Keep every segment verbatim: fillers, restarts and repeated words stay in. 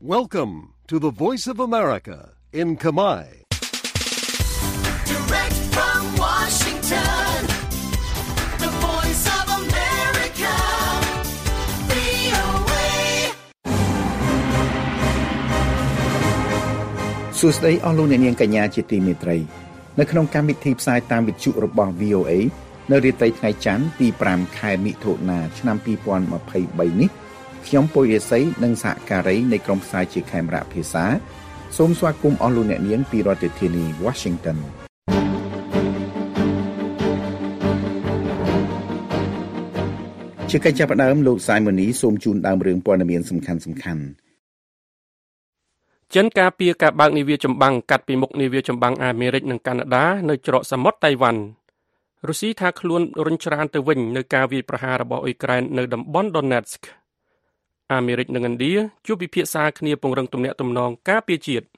Welcome to the Voice of America in Khmer. Direct from Washington, the Voice of America, វី អូ เอសួស្តីអស់លោកអ្នកនាងកញ្ញាជាទីមេត្រីនៅក្នុងកម្មវិធីផ្សាយតាមវិទ្យុរបស់ វី អូ เอ នៅរាត្រីថ្ងៃច័ន្ទទីប្រាំខែមិថុនាឆ្នាំពីរពាន់ម្ភៃបីនេះខ្ញុំពុយរិស័យនិងសហការីនៃក្រុមផ្សាយជាខេមរៈភាសាសូមស្វាគមន៍អស់លោកអ្នកនាងពីរដ្ឋធានី Washington ជាកិច្ចចាប់ផ្ដើមលោកសាយម៉ូនីសូមជូនដើមរឿងព័ត៌មានសំខាន់សំខាន់ចិនការពារការបើកនាវាចម្បាំងកាត់ពីមុខនាវាចម្បាំងអាមេរិកនិងកាណាដានៅច្រកសមុទ្រតៃវ៉ាន់រុស្ស៊ីថាខ្លួនរុញច្រានទៅវិញនៅការវាយប្រហាររបស់អ៊ុយក្រែននៅតំបន់ Donetsk អាមេរិកនិងឥណ្ឌាជួបពិភាក្សាគ្នាពង្រឹងទំនាក់ទំនងការពារជាតិ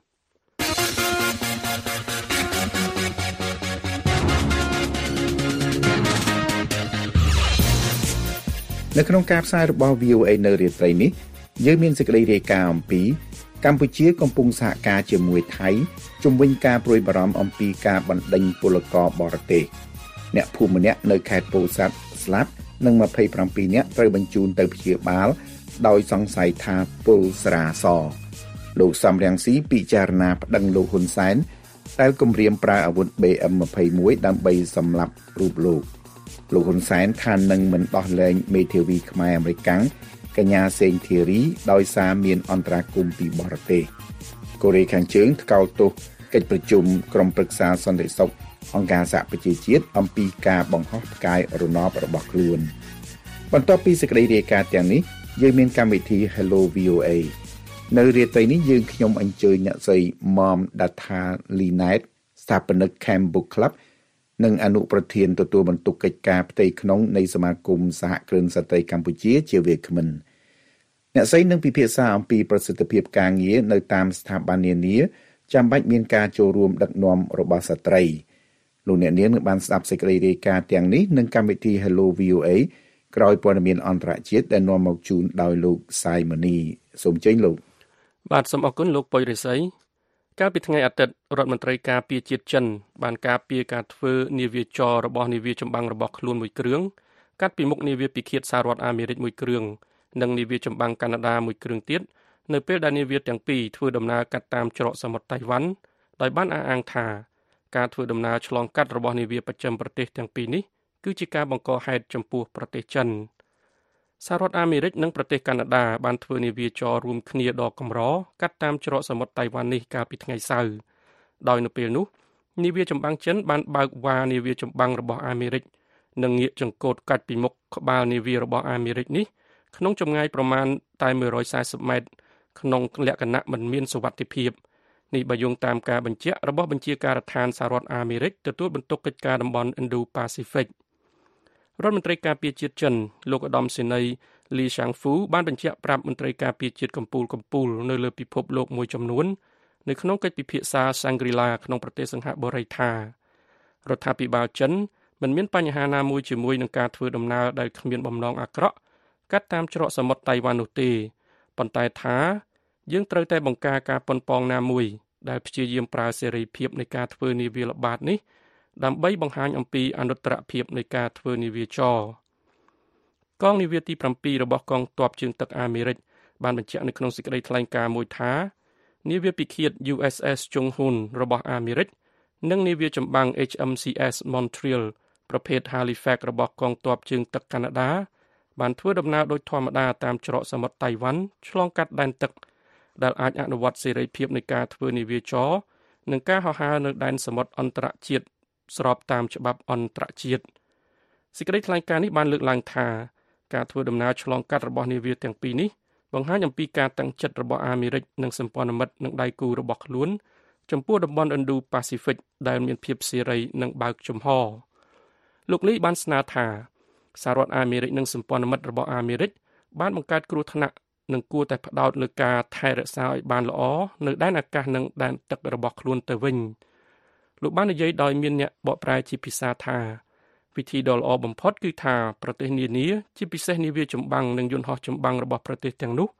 នៅក្នុងការផ្សាយរបស់ វី អូ เอ នៅរាត្រីនេះយើងមានសេចក្តីរាយការណ៍អំពីកម្ពុជាកំពុងសហការជាមួយថៃជំវិញការព្រួយបារម្ភអំពីការបណ្តេញពលករបរទេសអ្នកភូមិម្នាក់នៅខេត្តពោធិ៍សាត់ស្លាប់និងម្ភៃប្រាំពីរនាក់ត្រូវបញ្ជូនទៅព្យាបាលដោយសង្ស័យថាពុលស្រាសលោកសំរងស៊ីពិចារណាប្តឹងលោកហ៊ុនសែនដែលគំរាមប្រើអាវុធ បេ អឹម ยี่สิบเอ็ด ដើម្បីសម្លាប់រូបលោកលោកហ៊ុនសែនថានឹងមិនដោះលែងមេធាវីខ្មែរអាមេរិកកញ្ញាសេងធីរីដោយសារមានអន្តរាគមន៍ពីបរទេសកូរ៉េខាងជើងថ្កោលទោសកិច្ចប្រជុំក្រុមប្រឹក្សាសន្តិសុខអង្គការសហប្រជាជាតិអំពីការបង្ហោះផ្កាយរណបរបស់ខ្លួនបន្ទាប់ពីសេចក្តីរាយការណ៍ទាំងនេះយើងមានកម្មវិធី Hello វី អូ เอ នៅរាត្រីនេះយើងខ្ញុំអញ្ជើញអ្នកស្រី Mom Data Linet ស្ថាបនិក Camp Book Club និងអនុប្រធានទទួលបន្ទុកកិច្ចការផ្ទៃក្នុងនៃសមាគមសហគ្រិនស្ត្រីកម្ពុជាជាវាគ្មិនអ្នកស្រីនឹងពិភាក្សាអំពីប្រសិទ្ធភាពការងារនៅតាមស្ថាប័ននានាចាំបាច់មានការចូលរួមដឹកនាំរបស់ស្ត្រីលោកអ្នកនាងនឹងបានស្ដាប់សេចក្តីរាយការណ៍ទាំងនេះនឹងកម្មវិធី Hello វី អូ เอ ក្រោយព័ត៌មានអន្តរជាតិដែលនាំមកជូនដោយលោកសាយម៉ូនីសូមជើញលោកបាទសូមអរគុណលោកពុយរិស័យកាលពីថ្ងៃអាទិត្យរដ្ឋមន្ត្រីការពារជាតិចិនបានការពារការធ្វើនាវាចររបស់នាវាចម្បាំងរបស់ខ្លួនមួយគ្រឿងកាត់ពីមុខនាវាពិឃាតសហរដ្ឋអាមេរិកមួយគ្រឿងនិងនាវាចម្បាំងកាណាដាមួយគ្រឿងទៀតនៅពេលដែលនាវាទាំងពីរធ្វើដំណើរកាត់តាមច្រកសមុទ្រតៃវ៉ាន់ដោយបានអះអាងថាការធ្វើដំណើរឆ្លងកាត់របស់នាវាបច្ចឹមប្រទេសទាំងពីរនេះគឺជាការបង្កហេតុចំពោះប្រទេសចិនសហរដ្ឋអាមេរិកនិងប្រទេសកាណាដាបានធ្វើនាវាចររួមគ្នាដ៏កម្រកាត់តាមច្រកសមុទ្រតៃវ៉ាន់នេះកាលពីថ្ងៃសៅរ៍ដោយនៅពេលនោះនាវាចម្បាំងចិនបានបើកវ៉ានាវាចម្បាំងរបស់អាមេរិកនិងងាកចង្កូតកាត់ពីមុខក្បាលនាវារបស់អាមេរិកនេះក្នុងចម្ងាយប្រមាណតែមួយរយសាសិបម៉ែត្រក្នុងលក្ខណៈមិនមានសុវត្ថិភាពនេះបើយោងតាមការបញ្ជាក់របស់បញ្ជាការដ្ឋានសហរដ្ឋអាមេរិកទទួលបន្ទុកកិច្ចការតំបន់ Indo-Pacific រដ្ឋមន្ត្រីការពារជាតិចិនលោកឧត្តមសេនីយ៍លីឆាងហ្វូបានបញ្ជាក់ប្រាប់មន្ត្រីការពារជាតិកម្ពុជាកម្ពុជានៅលើពិភពលោកមួយចំនួននៅក្នុងកិច្ចពិភាក្សា Shangri-La ក្នុងប្រទេសសិង្ហបុរីថារដ្ឋាភិបាលចិនមិនមានបញ្ហាណាមួយជាមួយនឹងការធ្វើដំណើរដែលគ្មានបំណងអាក្រក់កាត់តាមច្រកសមុទ្រតៃវ៉ាន់នោះទេប៉ុន្តែថាយើងត្រូវតែបង្ការការប៉ុនប៉ងណាមួយដែលព្យាយាមប្រើសេរីភាពនៃការធ្វើនាវាល្បាតនេះដើម្បីបង្ហាញអំពីអនុត្តរភាពនៃការធ្វើនាវាចរកងនាវាទីប្រាំពីររបស់កងទ័ពជើងទឹកអាមេរិកបានបញ្ជាក់នៅក្នុងសេចក្តីថ្លែងការណ៍មួយថានាវាពិឃាត យូ เอส เอส Chung Hoon របស់អាមេរិកនិងនាវាចម្បាំង H M C S Montreal ប្រភេទ Halifax របស់កងទ័ពជើងទឹកកាណាដាបានធ្វើដំណើរដោយធម្មតាតាមច្រកសមុទ្រតៃវ៉ាន់ឆ្លងកាត់ដែនទឹកដែលអាចអនុវត្តសេរីភាពនៃការធ្វើនាវាចរនិងការហោះហើរនៅដែនសមុទ្រអន្តរជាតិស្របតាមច្បាប់អន្តរជាតិសេចក្តីថ្លែងការណ៍នេះបានលើកឡើងថាការធ្វើដំណើរឆ្លងកាត់របស់នាវាទាំងពីរនេះបង្ហាញអំពីការតាំងចិត្តរបស់អាមេរិកនិងសម្ព័ន្ធមិត្តនិងដៃគូរបស់ខ្លួនចំពោះតំបន់ Indo-Pacific ដែលមានភាពសេរីនិងបើកចំហលោកលីបានស្នើថាសហរដ្ឋអាមេរិកនិងសម្ព័ន្ធមិត្តរបស់អាមេរិកបានបង្កើតគ្រោះថ្នាក់និងគួរតែផ្ដោតលើការថែរក្សាឲ្យបានល្អនៅដែនអាកាសនិងដែនទឹករបស់ខ្លួនទៅវិញលោកបាននិយាយដោយមានអ្នកបកប្រែជាភាសាថាវិធីដ៏ល្អបំផុតគឺថាប្រទេសនានាជាពិសេសនាវាចម្បាំងនិងយន្តហោះចម្បាំងរបស់ប្រទេសទាំងនោះ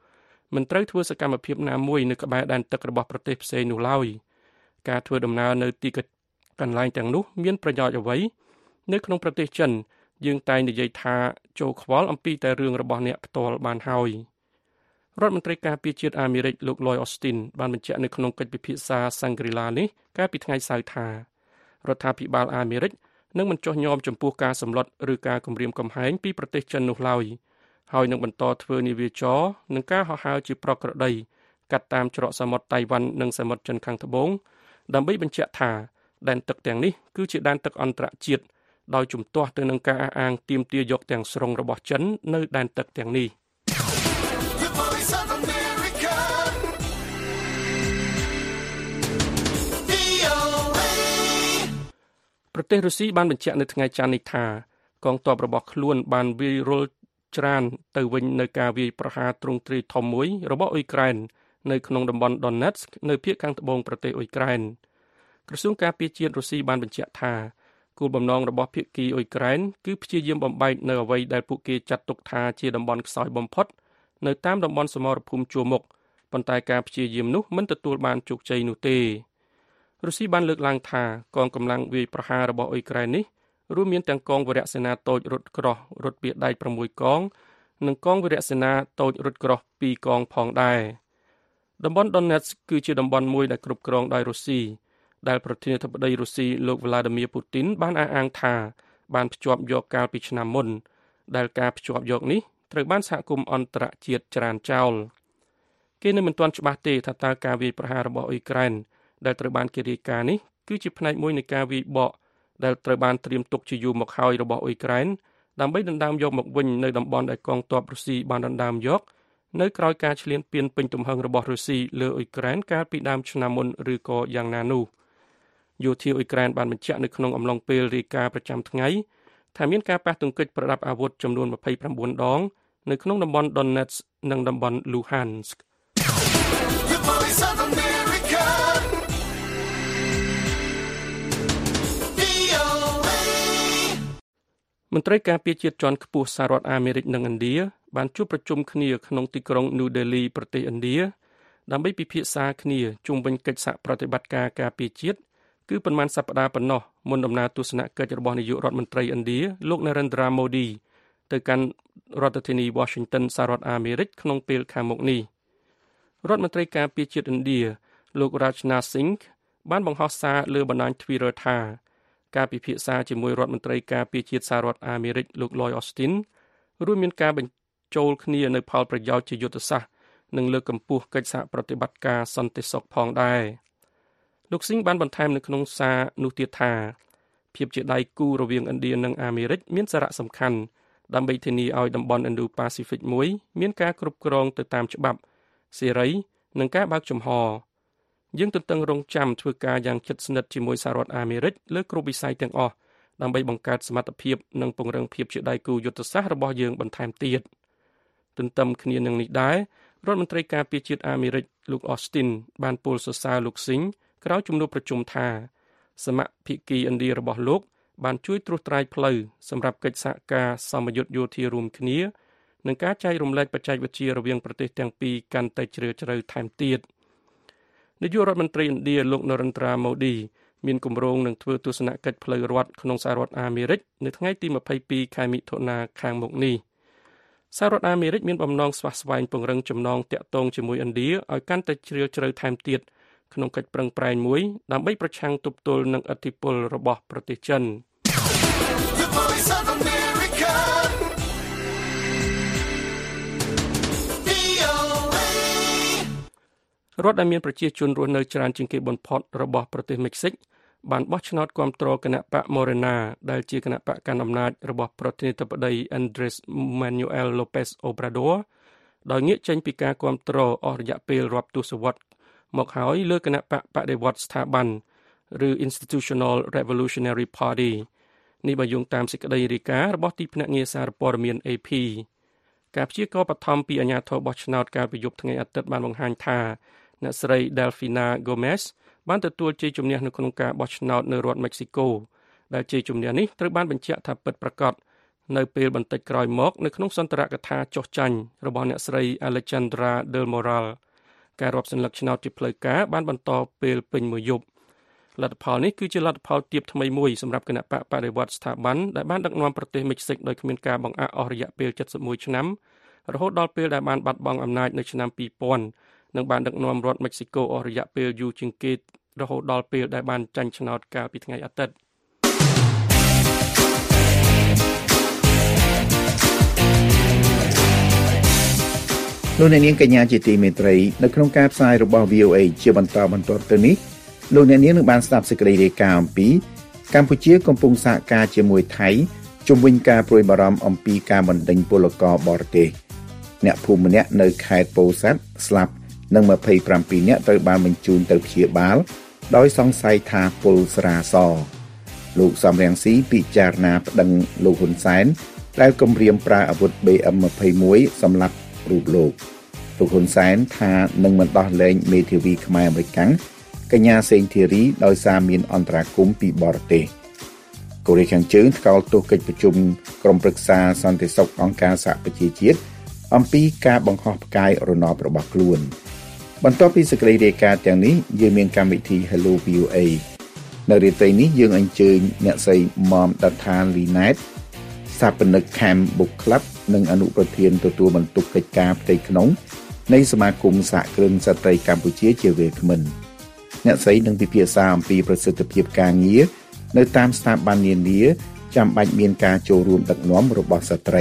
មិនត្រូវធ្វើសកម្មភាពណាមួយនៅក្បែរដែនទឹករបស់ប្រទេសផ្សេងនោះឡើយការធ្វើដំណើរនៅទីកន្លែងទាំងនោះមានប្រយោជន៍អ្វីនៅក្នុងប្រទេសចិនយើងតែងនិយាយថាចូលខ្វល់អំពីតែរឿងរបស់អ្នកផ្ទាល់បានហើយរដ្ឋមន្ត្រីការពារជាតិអាមេរិកលោក Lloyd Austin បានបញ្ជាក់នៅក្នុងកិច្ចពិភាក្សា Shangri-La នេះកាលពីថ្ងៃសៅរ៍ថារដ្ឋាភិបាលអាមេរិកនឹងមិនចុះញ៉មចំពោះការសម្លុតឬការគំរាមកំហែងពីប្រទេសចិននោះឡើយហើយនឹងបន្តធ្វើនាវាចរនិងការហោះហើរជាប្រក្រតីកាត់តាមច្រកសមុទ្រតៃវ៉ាន់និងសមុទ្រចិនខាងត្បូងដើម្បីបញ្ជាក់ថាដែនទឹកទាំងនេះគឺជាដែនទឹកអន្តរជាតិដោយជំទាស់ទៅនឹងការអះអាងទាមទារយកទាំងស្រុងរបស់ចិននៅដែនទឹកទាំងនេះប្រទេសរុស្ស៊ីបានបញ្ជាក់នៅថ្ងៃច័ន្ទនេះថាកងទ័ពរបស់ខ្លួនបានវាយរុលច្រានទៅវិញនៅការវាយប្រហារទ្រង់ទ្រាយធំមួយរបស់អ៊ុយក្រែននៅក្នុងតំបន់ Donetsk នៅភាគខាងត្បូងប្រទេសអ៊ុយក្រែនក្រសួងការពារជាតិរុស្ស៊ីបានបញ្ជាក់ថាគោលបំណងរបស់ភាគីអ៊ុយក្រែនគឺព្យាយាមបំបែកនៅអ្វីដែលពួកគេចាត់ទុកថាជាតំបន់ខ្សោយបំផុតនៅតាមតំបន់សមរភូមិជួរមុខប៉ុន្តែការព្យាយាមនោះមិនទទួលបានជោគជ័យនោះទេរុស្ស៊ីបានលើកឡើងថាកងកម្លាំងវាយប្រហាររបស់អ៊ុយក្រែននេះរួមមានទាំងកងវរៈសេនាតូចរត់ក្រោះរត់ពាដែកប្រាំមួយកងនិងកងវរៈសេនាតូចរត់ក្រោះពីរកងផងដែរតំបន់ Donetsk គឺជាតំបន់មួយដែលគ្រប់គ្រងដោយរុស្ស៊ីដែលប្រធានាធិបតីរុស្ស៊ីលោក Vladimir Putin បានអះអាងថាបានភ្ជាប់យកកាលពីឆ្នាំមុនដែលការភ្ជាប់យកនេះត្រូវបានសហគមន៍អន្តរជាតិច្រានចោលគេនៅមិនទាន់ច្បាស់ទេថាតើការវាយប្រហាររបស់អ៊ុយក្រែនដែលត្រូវបានគេរាយការណ៍នេះគឺជាផ្នែកមួយនៃការវាយបកដែលត្រូវបានត្រៀមទុកជាយូរមកហើយរបស់អ៊ុយក្រែនដើម្បីដណ្ដើមយកមកវិញនៅតំបន់ដែលកងទ័ពរុស្ស៊ីបានដណ្ដើមយកនៅក្រោយការឈ្លានពានពេញទំហឹងរបស់រុស្ស៊ីលើអ៊ុយក្រែនកាលពីដើមឆ្នាំមុនឬក៏យ៉ាងណានោះយោធាអ៊ុយក្រែនបានបញ្ជាក់នៅក្នុងអំឡុងពេលរាយការណ៍ប្រចាំថ្ងៃថាមានការប៉ះទង្គិចប្រដាប់អាវុធចំនួនម្ភៃប្រាំបួនដងនៅក្នុងតំបន់ Donetsk និងតំបន់ Luhanskមន្ត្រីការពារជាតិជាន់ខ្ពស់សហរដ្ឋអាមេរិកនិងឥណ្ឌាបានជួបប្រជុំគ្នាក្នុងទីក្រុង New Delhi ប្រទេសឥណ្ឌាដើម្បីពិភាក្សាគ្នាជុំវិញកិច្ចសហប្រតិបត្តិការការពារជាតិគឺប៉ុន្មានសប្តាហ៍ប៉ុណ្ណោះមុនដំណើរទស្សនកិច្ចរបស់នាយករដ្ឋមន្ត្រីឥណ្ឌាលោក Narendra Modi ទៅកាន់រដ្ឋធានី Washington សហរដ្ឋអាមេរិកក្នុងពេលខាងមុខនេះរដ្ឋមន្ត្រីការពារជាតិឥណ្ឌាលោក Rajnath Singh បានបង្ហោះសារលើបណ្ដាញ Twitter ថាការពិភាក្សាជាមួយរដ្ឋមន្ត្រីការពារជាតិសហរដ្ឋអាមេរិកលោក Lloyd Austin រួមមានការបញ្ចូលគ្នានៅផលប្រយោជន៍ជាយុទ្ធសាស្ត្រនិងលើកកម្ពស់កិច្ចសហប្រតិបត្តិការសន្តិសុខផងដែរលោកស៊ីងបានបន្ថែមនៅក្នុងសារនោះទៀតថាភាពជាដៃគូរវាងឥណ្ឌានិងអាមេរិកមានសារៈសំខាន់ដើម្បីធានាឲ្យតំបន់ Indo-Pacific មួយមានការគ្រប់គ្រងទៅតាមច្បាប់សេរីនិងការបើកចំហយើងទន្ទឹងរង់ចាំធ្វើការយ៉ាងជិតស្និទ្ធជាមួយសហរដ្ឋអាមេរិកលើគ្រប់វិស័យទាំងអស់ដើម្បីបង្កើតសមត្ថភាពនិងពង្រឹងភាពជាដៃគូយុទ្ធសាស្ត្ររបស់យើងបន្ថែមទៀតទន្ទឹមគ្នានឹងនេះដែររដ្ឋមន្ត្រីការពារជាតិអាមេរិកលោក Austin បានពោលសរសើរលោកស៊ីងក្រោយជំនួបប្រជុំថាសមភាគីឥណ្ឌារបស់លោកបានជួយត្រួសត្រាយផ្លូវសម្រាប់កិច្ចសហការសមយុទ្ធយោធារួមគ្នានិងការចែករំលែកបច្ចេកវិទ្យារវាងប្រទេសទាំងពីរកាន់តែជ្រាលជ្រៅថែមទៀតនាយករដ្ឋមន្ត្រីឥណ្ឌាលោក Narendra Modi មានគម្រោងនឹងធ្វើទស្សនកិច្ចផ្លូវរដ្ឋក្នុងសហរដ្ឋអាមេរិកនៅថ្ងៃទីម្ភៃពីរខែមិថុនាខាងមុខនេះសហរដ្ឋអាមេរិកមានបំណងស្វះស្វែងពង្រឹងចំណងតាក់ទងជាមួយឥណ្ឌាឲ្យកាន់តែជ្រាលជ្រៅថែមទៀតក្នុងកិច្ចប្រឹងប្រែងមួយដើម្បីប្រឆាំងទប់ទល់នឹងឥទ្ធិពលរបស់ប្រទេសចិនរដ្ឋដែលមានប្រជាជនរស់នៅច្រើនជាងគេបំផុតរបស់ប្រទេសមិចស៊ិកបានបោះឆ្នោតគាំទ្រគណៈបក Morena ដែលជាគណៈបកកាន់អំណាចរបស់ប្រធានាធិបតី Andrés Manuel López Obrador ដោយងាកចេញពីការគាំទ្រអស់រយៈពេលរាប់ទសវត្សរ៍មកហើយលើគណៈបកបដិវត្តន៍ស្ថាប័នឬ Institutional Revolutionary Party នេះបើយោងតាមសេចក្តីរាយការណ៍របស់ទីភ្នាក់ងារសារព័ត៌មាន เอ พี ការព្យាករណ៍បឋមពីអាជ្ញាធរបោះឆ្នោតកាលពីយប់ថ្ងៃអាទិត្យបានបង្ហាញថាអ្នកស្រី Delfina Gomez បានទទួលជ័យជំនះនៅក្នុងការបោះឆ្នោតនៅរដ្ឋ Mexico ដែលជ័យជំនះនេះត្រូវបានបញ្ជាក់ថាពិតប្រាកដនៅពេលបន្តិចក្រោយមកនៅក្នុងសន្ទរកថាចុះចាញ់របស់អ្នកស្រី Alejandra del Moral ការរាប់សន្លឹកឆ្នោតជាផ្លូវការបានបន្តពេលពេញមួយយប់លទ្ធផលនេះគឺជាលទ្ធផលទាបថ្មីមួយសម្រាប់គណៈបកបដិវត្តស្ថាប័នដែលបានដឹកនាំប្រទេសមិចស៊ិកដោយគ្មានការបង្អាក់អស់រយៈពេលเจ็ดสิบเอ็ดឆ្នាំរហូតដល់ពេលដែលបានបាត់បង់អំណាចនៅឆ្នាំtwo thousandនិងបានដឹកនាំរដ្ឋមិចស៊ីកូអស់រយៈពេលយូរជាងគេរហូតដល់ពេលដែលបានចាញ់ឆ្នោតកាលពីថ្ងៃអាទិត្យលោកអ្នកនាងកញ្ញាជាទីមេត្រីនៅក្នុងការផ្សាយរបស់ V O A ជាបន្តបន្ទាប់ទៅនេះលោកអ្នកនាងនឹងបានស្ដាប់សេចក្តីរាយការណ៍អំពីកម្ពុជាកំពុងសហការជាមួយថៃជុំវិញការព្រួយបារម្ភអំពីការបណ្តេញពលករបរទេសអ្នកភូមិម្នាក់នៅខេត្តពោធិ៍សាត់ស្លាប់និងยี่สิบเจ็ดនាក់ត្រូវបានបញ្ជូនទៅព្យាបាលដោយសង្ស័យថាពុលស្រាសលោកសំរងស៊ីពិចារណាប្តឹងលោកហ៊ុនសែនដែលគំរាមប្រើអាវុធ B M twenty-one សម្រាប់រូបលោកលោកហ៊ុនសែនថានឹងមិនដោះលែងមេធាវីខ្មែរអាមេរិកកញ្ញាសេងធីរីដោយសារមានអន្តរាគមន៍ពីបរទេសកូរ៉េខាងជើងថ្កោលទោសកិច្ចប្រជុំក្រុមប្រឹក្សាសន្តិសុខអង្គការសហប្រជាជាតិអំពីការបង្ហោះផ្កាយរណបរបស់ខ្លួនបន្ទាប់ពីសេចក្តីរាយការណ៍ទាំងនេះយើងមានកម្មវិធី Hello វី អូ A នៅរាត្រីនេះយើងអញ្ជើញអ្នកស្រីមុំដាថាលីណែតស្ថាបនិក Camp Book Club និងអនុប្រធានទទួលបន្ទុកកិច្ចការផ្ទៃក្នុងនៃសមាគមសហគ្រិនស្ត្រីកម្ពុជាជាវេក្មិនអ្នកស្រីនឹងពិភាក្សាអំពីប្រសិទ្ធភាពការងារនៅតាមស្ថាប័ននានាចាំបាច់មានការចូលរួមដឹកនាំរបស់ស្ត្រី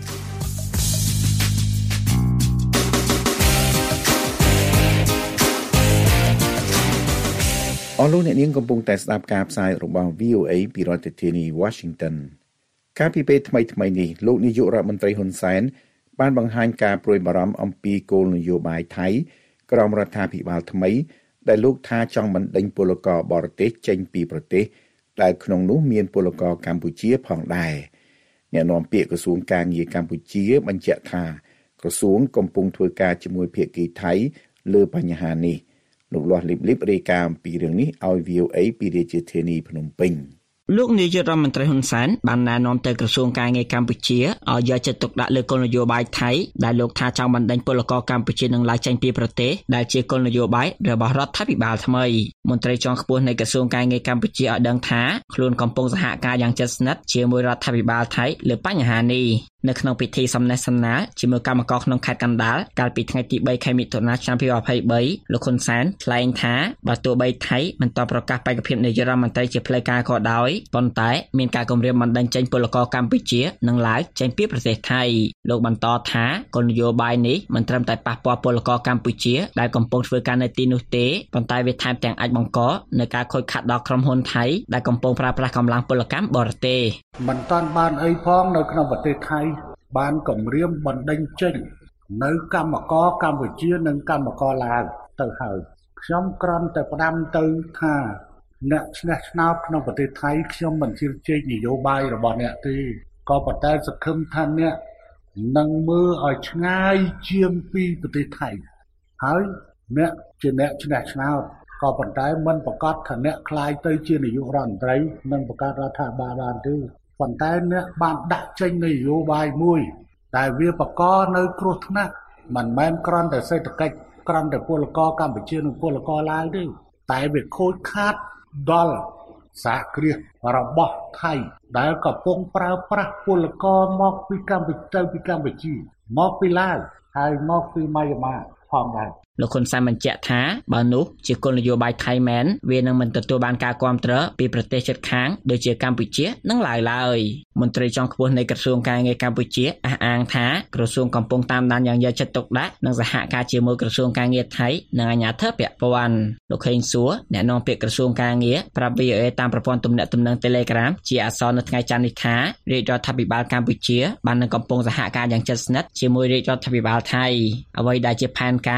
អស់លោកអ្នកនាងកំពុងតែស្ដាប់ការផ្សាយរបស់ V O A ពីរដ្ឋធានី Washington កាលពីពេលថ្មីៗនេះលោកនាយករដ្ឋមន្ត្រីហ៊ុនសែនបានបង្ហាញការព្រួយបារម្ភអំពីគោលនយោបាយថៃក្រោមរដ្ឋាភិបាលថ្មីដែលលោកថាចង់បណ្តេញពលករបរទេសចេញពីប្រទេសដែលក្នុងនោះមានពលករកម្ពុជាផងដែរអ្នកនាំពាក្យក្រសួងការងារកម្ពុជាបញ្ជាក់ថាក្រសួងកំពុងធ្វើការជាមួយភាគីថៃលើបញ្ហានេះលោកលាស់លីបលីបរាយការណ៍អំពីរឿងនេះឲ្យ V O A ពីរាជធានីភ្នំពេញលោកនាយករដ្ឋមន្ត្រីហ៊ុនសែនបានណែនាំទៅក្រសួងការងារកម្ពុជាឲ្យយកចិត្តទុកដាក់លើគោលនយោបាយថៃដែលលោកថាចង់បណ្តេញពលករកម្ពុជានឹងឡើងចេញពីប្រទេសដែលជាគោលនយោបាយរបស់រដ្ឋាភិបាលថ្មីមន្ត្រីជាន់ខ្ពស់នៃក្រសួងការងារកម្ពុជាឲ្យដឹងថាខ្លួនកំពុងសហការយ៉ាងជិតស្និទ្ធជាមួយរដ្ឋាភិបាលថៃលើបញ្ហានេះនៅក្នុងពិធីសំណេះសំណាលជាមួយកម្មករក្នុងខេត្តកណ្ដាលកាលពីថ្ងៃទីthreeខែមិថុនាឆ្នាំtwenty twenty-threeលោកហ៊ុនសែនថ្លែងថាបើទោះបីថៃមិនតបប្រកាសបេក្ខភាពនាយករដ្ឋមន្ត្រីជាផ្លូវការក៏ដោយប៉ុន្តែមានការគម្រាមបណ្តេញចេញពលករកម្ពុជានឹងឡើងចេញពីប្រទេសថៃលោកបន្តថាគោលនយោបាយនេះមិនត្រឹមតែប៉ះពាល់ពលករកម្ពុជាដែលកំពុងធ្វើការនៅទីនោះទេប៉ុន្តែវាថែមទាំងអាចបង្កនៅការខូចខាតដល់ក្រុមហ៊ុនថៃដែលកំពុងប្រើប្រាស់កម្លាំងពលកម្មបរទេសមិនតាន់បានអីផងនៅក្នុងប្រទេសថៃបានគម្រាមបណ្តេញចេញនៅកម្មករកម្ពុជានិងកម្មករឡាវទៅហើយខ្ញុំគ្រាន់តែផ្ដាំទៅថាអ្នកឆ្នះឆ្នោតក្នុងប្រទេសថៃខ្ញុំមិនជឿជែកនយោបាយរបស់អ្នកទេក៏ប៉ុន្តែសង្ឃឹមថាអ្នកនឹងមើលឲ្យឆ្ងាយជាងពីប្រទេសថៃហើយអ្នកជាអ្នកឆ្នះឆ្នោតក៏ប៉ុន្តែមិនប្រកាសថាអ្នកខ្លាយទៅជានាយករដ្ឋមន្ត្រីនិងបង្កើតរដ្ឋាភិបាលបានទេប៉ុន្តែអ្នកបានដាក់ចេញនយោបាយមួយដែលវាបង្កនៅគ្រោះថ្នាក់មិនមែនគ្រាន់តែសេដ្ឋកិច្ចគ្រាន់តែពលករកម្ពុជានិងពលករឡាវទេតែវាខូចខាតដល់សហគ្រាសរបស់ថៃដែលកំពុងប្រើប្រាស់ពលករមកពីកម្ពុជាទៅពីកម្ពុជាមកពីឡាវហើយមកពីម៉ាយ៉ាម៉ាផងដែរលោកហ៊ុនសែនបញ្ជាក់ថាបើនោះជាគោលនយោបាយថៃមែនវានឹងមិនទទួលបានការគាំទ្រពីប្រទេសជិតខាងដូចជាកម្ពុជានិងឡាវឡើយមន្ត្រីជាន់ខ្ពស់នៃក្រសួងការងារកម្ពុជាអះអាងថាក្រសួងកំពុងតាមដានយ៉ាងយកចិត្តទុកដាក់និងសហការជាមួយក្រសួងការងារថៃនិងអាជ្ញាធរពាក់ព័ន្ធលោកខេងសួរអ្នកនាំពាក្យក្រសួងការងារប្រាប់ V O A តាមប្រព័ន្ធទំនាក់ទំនង Telegram ជាអក្សរនៅថ្ងៃច័ន្ទនេះថារាជរដ្ឋាភិបាលកម្ពុជាបាននឹងកំពុងសហការយ៉ាងជិតស្និទ្ធជាមួយរាជរដ្ឋាភិបាលថៃអ្វីដែលជាផែនការឬ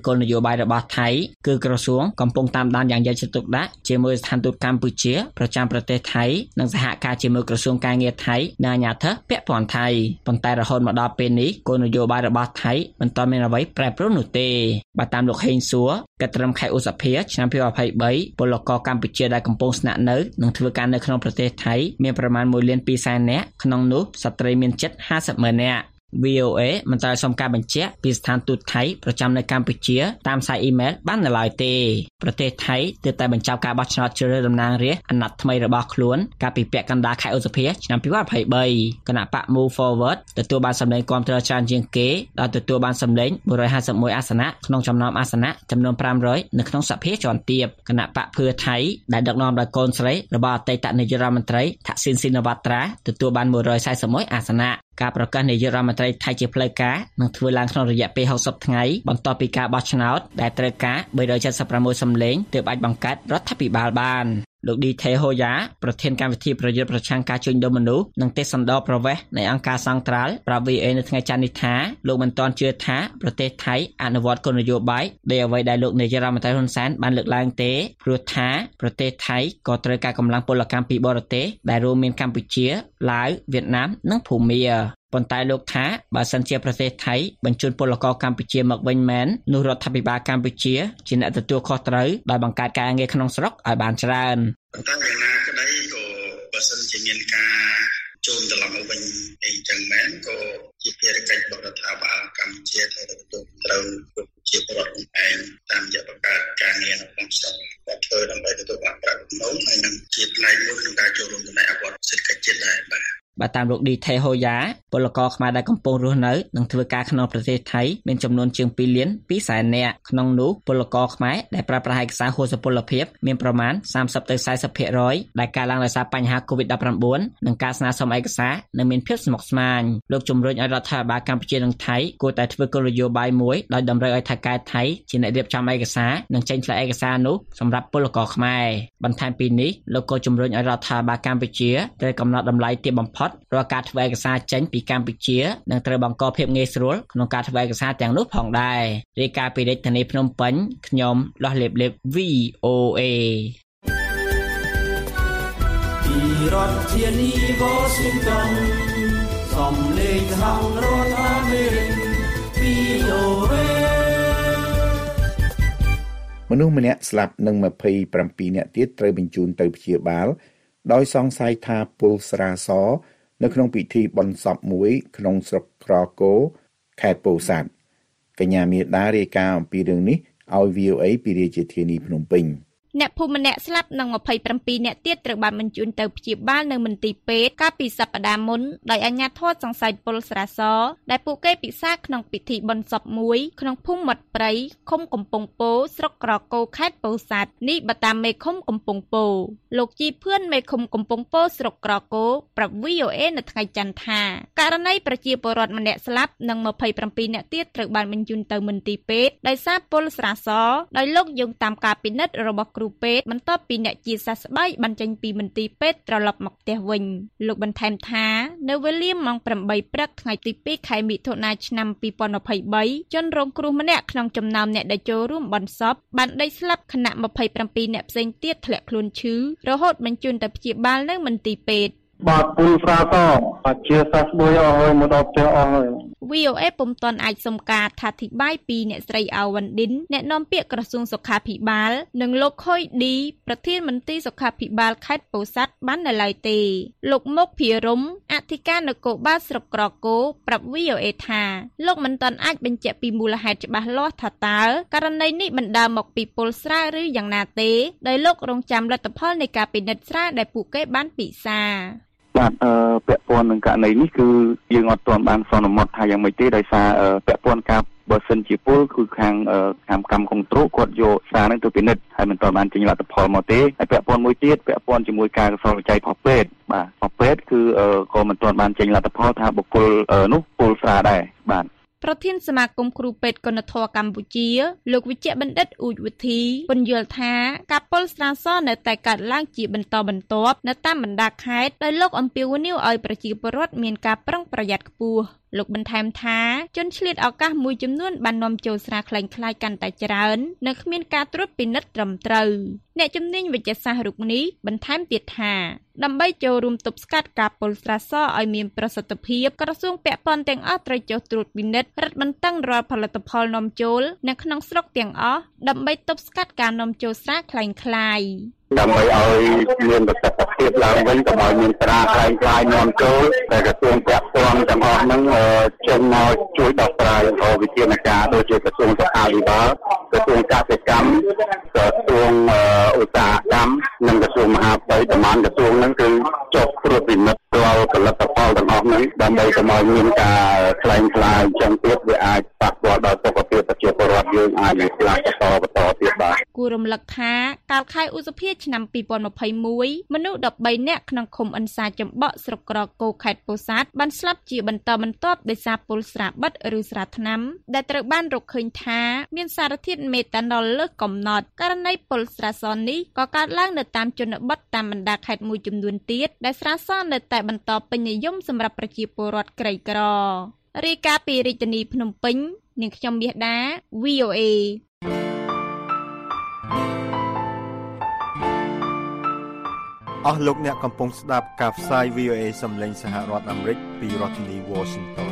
គោលនយោបាយរបស់ថៃគឺក្រសួងកំពុងតាមដានយ៉ាងយកចិត្តទុកដាក់ជាមួយស្ថានទូតកម្ពុជាប្រចាំប្រទេសថៃនិងសហការជាមួយក្រសួងការងារថៃនិងអាជ្ញាធរពាក់ព័ន្ធថៃប៉ុន្តែរហូតមកដល់ពេលនេះគោលនយោបាយរបស់ថៃមិនទាន់មានអ្វីប្រែប្រួលនោះទេបើតាមលោកហេងសួរកត្រឹមខែឧសភាឆ្នាំยี่สิบยี่สิบสามពលករកម្ពុជាដែលកំពុងស្នាក់នៅនិងធ្វើការនៅក្នុងប្រទេសថៃមានប្រមាណមួយលានពីរសែននាក់ក្នុងនោះស្ត្រីមានជិតห้าสิบម៉ឺននាក់V O A មិនត្រូវសុំការបញ្ជាក់ពីស្ថានទូតថៃប្រចាំនៅកម្ពុជាតាមសារអ៊ីមែលបាននៅឡើយទេប្រទេសថៃទើបតែបញ្ចប់ការបោះឆ្នោតជ្រើសរើសតំណាងរាស្ត្រអាណត្តិថ្មីរបស់ខ្លួនកាលពីពាក់កណ្ដាលខែឧសភាឆ្នាំยี่สิบยี่สิบสามគណៈបក Move Forward ទទួលបានសម្លេងគាំទ្រច្រើនជាងគេដោយទទួលបានសម្លេងមួយរយห้าสิบเอ็ดអាសនៈក្នុងចំណោមអាសនៈចំនួនห้าร้อยនៅក្នុងសភាជាន់ទាបគណៈបកភឿថៃដែលដឹកនាំដោយកូនស្រីរបស់អតីតនាយករដ្ឋមន្ត្រីថាក់ស៊ីនស៊ីណាវ៉ាត្រាទទួលបានមួយរយสี่สิบเอ็ดអាសនៈការប្រកាសនាយករដ្ឋមន្ត្រីថៃជាផ្លូវការនឹងធ្វើឡើងក្នុងរយៈពេលหกสิบថ្ងៃបន្ទាប់ពីការបោះឆ្នោតដែលត្រូវការ三百七十六សំឡេងទើបអាចបង្កើតរដ្ឋាភិបាលបានលោកឌីថេហូយ៉ាប្រធានកម្មវិធីប្រយុទ្ធប្រឆាំងការជួញដូរមនុស្សនិងទេសន្តរប្រវេសន៍នៃអង្គការសង្ត្រាល់ប្រាប់ V O A នៅថ្ងៃច័ន្ទនេះថាលោកមិនទាន់ជឿថាប្រទេសថៃអនុវត្តគោលនយោបាយដោយអ្វីដែលលោកនាយករដ្ឋមន្ត្រីហ៊ុនសែនបានលើកឡើងទេព្រោះថាប្រទេសថៃក៏ត្រូវការកម្លាំងពលកម្មពីបរទេសដែលរួមមានកម្ពុជាឡាវវៀតណាមនិងភូមាប៉ុន្តែលោកថាបើសិនជាប្រទេសថៃបញ្ជូនពលករកម្ពុជាមកវិញមែននោះរដ្ឋាភិបាលកម្ពុជាជាអ្នកទទួលខុសត្រូវដោយបង្កើតការងារក្នុងស្រុកឲ្យបានច្រើនប៉ុន្តែយ៉ាងណាក្តីក៏បើសិនជាមានការចូលត្រឡប់មកវិញអីចឹងមែនក៏ជាភារកិច្ចរបស់រដ្ឋាភិបាលកម្ពុជាត្រូវទទួលត្រូវជាប្រវត្តិឯងតាមរយៈបង្កើតការងារនៅក្នុងស្រុកដែលធ្វើដើម្បីទទួលបានប្រាក់ចំណូលហើយនឹងជាផ្នែកមួយក្នុងការចូលរួមចំណែកអភិវឌ្ឍសេដ្ឋកិច្ចជាតិដែរបាទបើតាមលោកឌីថេហូយ៉ាពលករខ្មែរដែលកំពុងរស់នៅនិងធ្វើការក្នុងប្រទេសថៃមានចំនួនជាងពីរលានពីរសែននាក់ក្នុងនោះពលករខ្មែរដែលប្រើប្រាស់ឯកសារហួសសុពលភាពមានប្រមាណ三十ទៅสี่สิบភាគរយដែលកើនឡើងដោយសារបញ្ហា កូវីដ ដប់ប្រាំបួន និងការស្នើសុំឯកសារនៅមានភាពស្មុគស្មាញលោកជំរុញឲ្យរដ្ឋាភិបាលកម្ពុជានិងថៃគួរតែធ្វើគោលនយោបាយមួយដោយតម្រូវឲ្យថៃកែថៃជាអ្នករៀបចំឯកសារនិងចេញផ្លែឯកសារនោះសម្រាប់ពលករខ្មែរបន្ថែមពីនេះលោកក៏ជំរុញឲ្យរដ្ឋាភិបាលកម្ពុជាត្រូវកំណត់តម្លៃទាបបំផុតរាល់ការធ្វើឯកសារចេញពីកម្ពុជានិងត្រូវបង្កភាពងាយស្រួលក្នុងការធ្វើឯកសារទាំងនោះផងដែររាយការណ៍ពីរាជធានីភ្នំពេញខ្ញុំលោះលេបលេប V O A ពីរដ្ឋធានី Washington សំឡេងខាងរដ្ឋអាមេរិក V O A មនុស្សម្នាក់ស្លាប់និងยี่สิบเจ็ดនាក់ទៀតត្រូវបញ្ជូនទៅព្យាបាលដោយសង្ស័យថាពុលស្រាសនៅក្នុងពិធីបុណ្យសពមួយក្នុងស្រុកក្រគរខេត្តពោធិ៍សាត់កញ្ញាមាតារាយការណ៍អំពីរឿងនេះឲ្យ V O A ពីរាជធានីភ្នំពេញអ្នកភូមិម្នាក់ស្លាប់និងยี่สิบเจ็ดនាក់ទៀតត្រូវបានបញ្ជូនទៅព្យាបាលនៅមន្ទីរពេទ្យកាលពីសប្តាហ៍មុនដោយអាជ្ញាធរសង្ស័យពុលស្រាសដែលពួកគេពិសាក្នុងពិធីបុណ្យសពមួយក្នុងភូមិមាត់ព្រៃឃុំកំពង់ពោស្រុកក្រគរខេត្តពោធិ៍សាត់នេះបើតាមមេឃុំកំពង់ពោលោកជីភឿនមេឃុំកំពង់ពោស្រុកក្រគរប្រាប់ V O A នៅថ្ងៃច័ន្ទថាករណីប្រជាពលរដ្ឋម្នាក់ស្លាប់និងยี่สิบเจ็ดនាក់ទៀតត្រូវបានបញ្ជូនទៅមន្ទីរពេទ្យដោយសារពុលស្រាសដោយលោកយោងតាមការពិនិត្យរបស់គ្រូពេទ្យបន្ទាប់ពីអ្នកជាសះស្បើយបានចេញពីមន្ទីរពេទ្យត្រឡប់មកផ្ទះវិញលោកបន្ថែមថានៅវេលាម៉ោងeightព្រឹកថ្ងៃទីtwoខែមិថុនាឆ្នាំยี่สิบยี่สิบสามជនរងគ្រោះម្នាក់ក្នុងចំណោមអ្នកដែលចូលរួមបុណ្យសពបានដេកស្លាប់ខណៈยี่สิบเจ็ดអ្នកផ្សេងទៀតធ្លាក់ខ្លួនឈឺរហូតបញ្ជូនទៅព្យាបាលនៅមន្ទីរពេទ្យបាទពុលស្រាសអាជាសះស្បើយអស់ហើយមកដល់ផ្ទះអស់ហើយ V O A ពុំទាន់អាចសុំការអធិប្បាយពីអ្នកស្រីអាវ៉ាន់ឌិនអ្នកនាំពាក្យក្រសួងសុខាភិបាលនិងលោកខុយឌីប្រធានមន្ត្រីសុខាភិបាលខេត្តពោធិ៍សាត់បាននៅឡើយទេលោកមុកភិរមអធិការនគរបាលស្រុកក្រគរប្រាប់ V O A ថាលោកមិនទាន់អាចបញ្ជាក់ពីមូលហេតុច្បាស់លាស់ថាតើករណីនេះបណ្ដាលមកពីពុលស្រាឬយ៉ាងណាទេដោយលោករងចាំលទ្ធផលនៃការពិនិត្យស្រាដែលពួកគេបានពិសាបាទអឺពាក់ព័ន្ធនឹងករណីនេះគឺយើងអត់ទាន់បានសន្មត់ថាយ៉ាងម៉េចទេដោយសារពាក់ព័ន្ធការបើសិនជាពលគឺខាងខាងកម្មគងទ្រគាត់យកសារនឹងទៅពិនិត្យហើយមិនទាន់បានចេញលទ្ធផលមកទេហើយពាក់ព័ន្ធមួយទៀតពាក់ព័ន្ធជាមួយការកសលវិច័យផុសពេទ្យបាទផុសពេទ្យគឺក៏មិនទាន់បានចេញលទ្ធផលថាបុគ្គលនោះពុលស្រាដែរបាទប្រធានសមាគមគ្រូពេទ្យគុណធម៌កម្ពុជាលោកវិជ្ជបណ្ឌិតអ៊ូចវិធីពន្យល់ថាការពុលស្រាសនៅតែកើតឡើងជាបន្តបន្ទាប់នៅតាមបណ្ដាខេត្តដោយលោកអំពាវនាវឲ្យប្រជាពលរដ្ឋមានការប្រុងប្រយ័ត្នខ្ពស់លោកបន្ថែមថាជនឆ្លៀតឱកាសមួយចំនួនបាននាំចូលស្រាក្លែងក្លាយកាន់តែច្រើននិងគ្មានការត្រួតពិនិត្យត្រឹមត្រូវអ្នកជំនាញវិទ្យាសាស្ត្ររូបនេះបន្ថែមទៀតថាដើម្បីចូលរួមទប់ស្កាត់ការពុលស្រាសឲ្យមានប្រសិទ្ធភាពក្រសួងពាក់ព័ន្ធទាំងអស់ត្រូវចុះត្រួតពិនិត្យរឹតបន្តឹងរាល់ផលិតផលនាំចូលនៅក្នុងស្រុកទាំងអស់ដើម្បីទប់ស្កាត់ការនាំចូលស្រាក្លែងក្លាយដើម្បីឲ្យមានប្រសិទ្ធភាពឡើងវិញកុំឲ្យមានស្រាក្លែងក្លាយនាំចូលតែក្រសួងពាក់ព័ន្ធទាំងអស់ហ្នឹងចេញមកជួយដោះស្រាយវិធានការដូចជាក្រសួងសុខាភិបាលក្រសួងកសិកម្មក្រសួងឧស្សាហកម្មនិងក្រសួងមហាផ្ទៃតំណាងក្រសួងហ្នឹងគឺចុះត្រួតពិនិត្យរាល់ផលិតផលទាំងអស់ហ្នឹងដើម្បីកុំឲ្យមានការក្លែងក្លាយចឹងទៀតវាអាចប៉ះពាល់ដល់សុខភាពប្រជាពលរដ្ឋយើងអាចនឹងឆ្លាតបន្តបន្តទៀតបាទគួររំលឹកថាកាលខែឧសភាឆ្នាំពីរពាន់ម្ភៃមួយមនុស្សដប់បីនាក់ក្នុងឃុំអិនសាចំបក់ស្រុកក្រគោខេត្តពោធិ៍សាត់បានស្លាប់ជាបន្តបន្ទាប់ដោយសារពុលស្រាបិទឬស្រាថ្នាំដែលត្រូវបានរកឃើញថាមានសារធាតុមេតាណុលលើសកំណត់ករណីពុលស្រាសនេះក៏កើតឡើងនៅតាមជនបទតាមបណ្ដាខេត្តមួយចំនួនទៀតដែលស្រាសនៅតែបន្តពេញនិយមសម្រាប់ប្រជាពលរដ្ឋក្រីក្ររាយការណ៍ពីរាជធានីភ្នំពេញនាងខ្ញុំមាសដា វី អូ អេអស់លោកអ្នកកំពុងស្ដាប់ការផ្សាយ វី អូ អេ សំឡេងសហរដ្ឋអាមេរិកពីរដ្ឋធានី Washington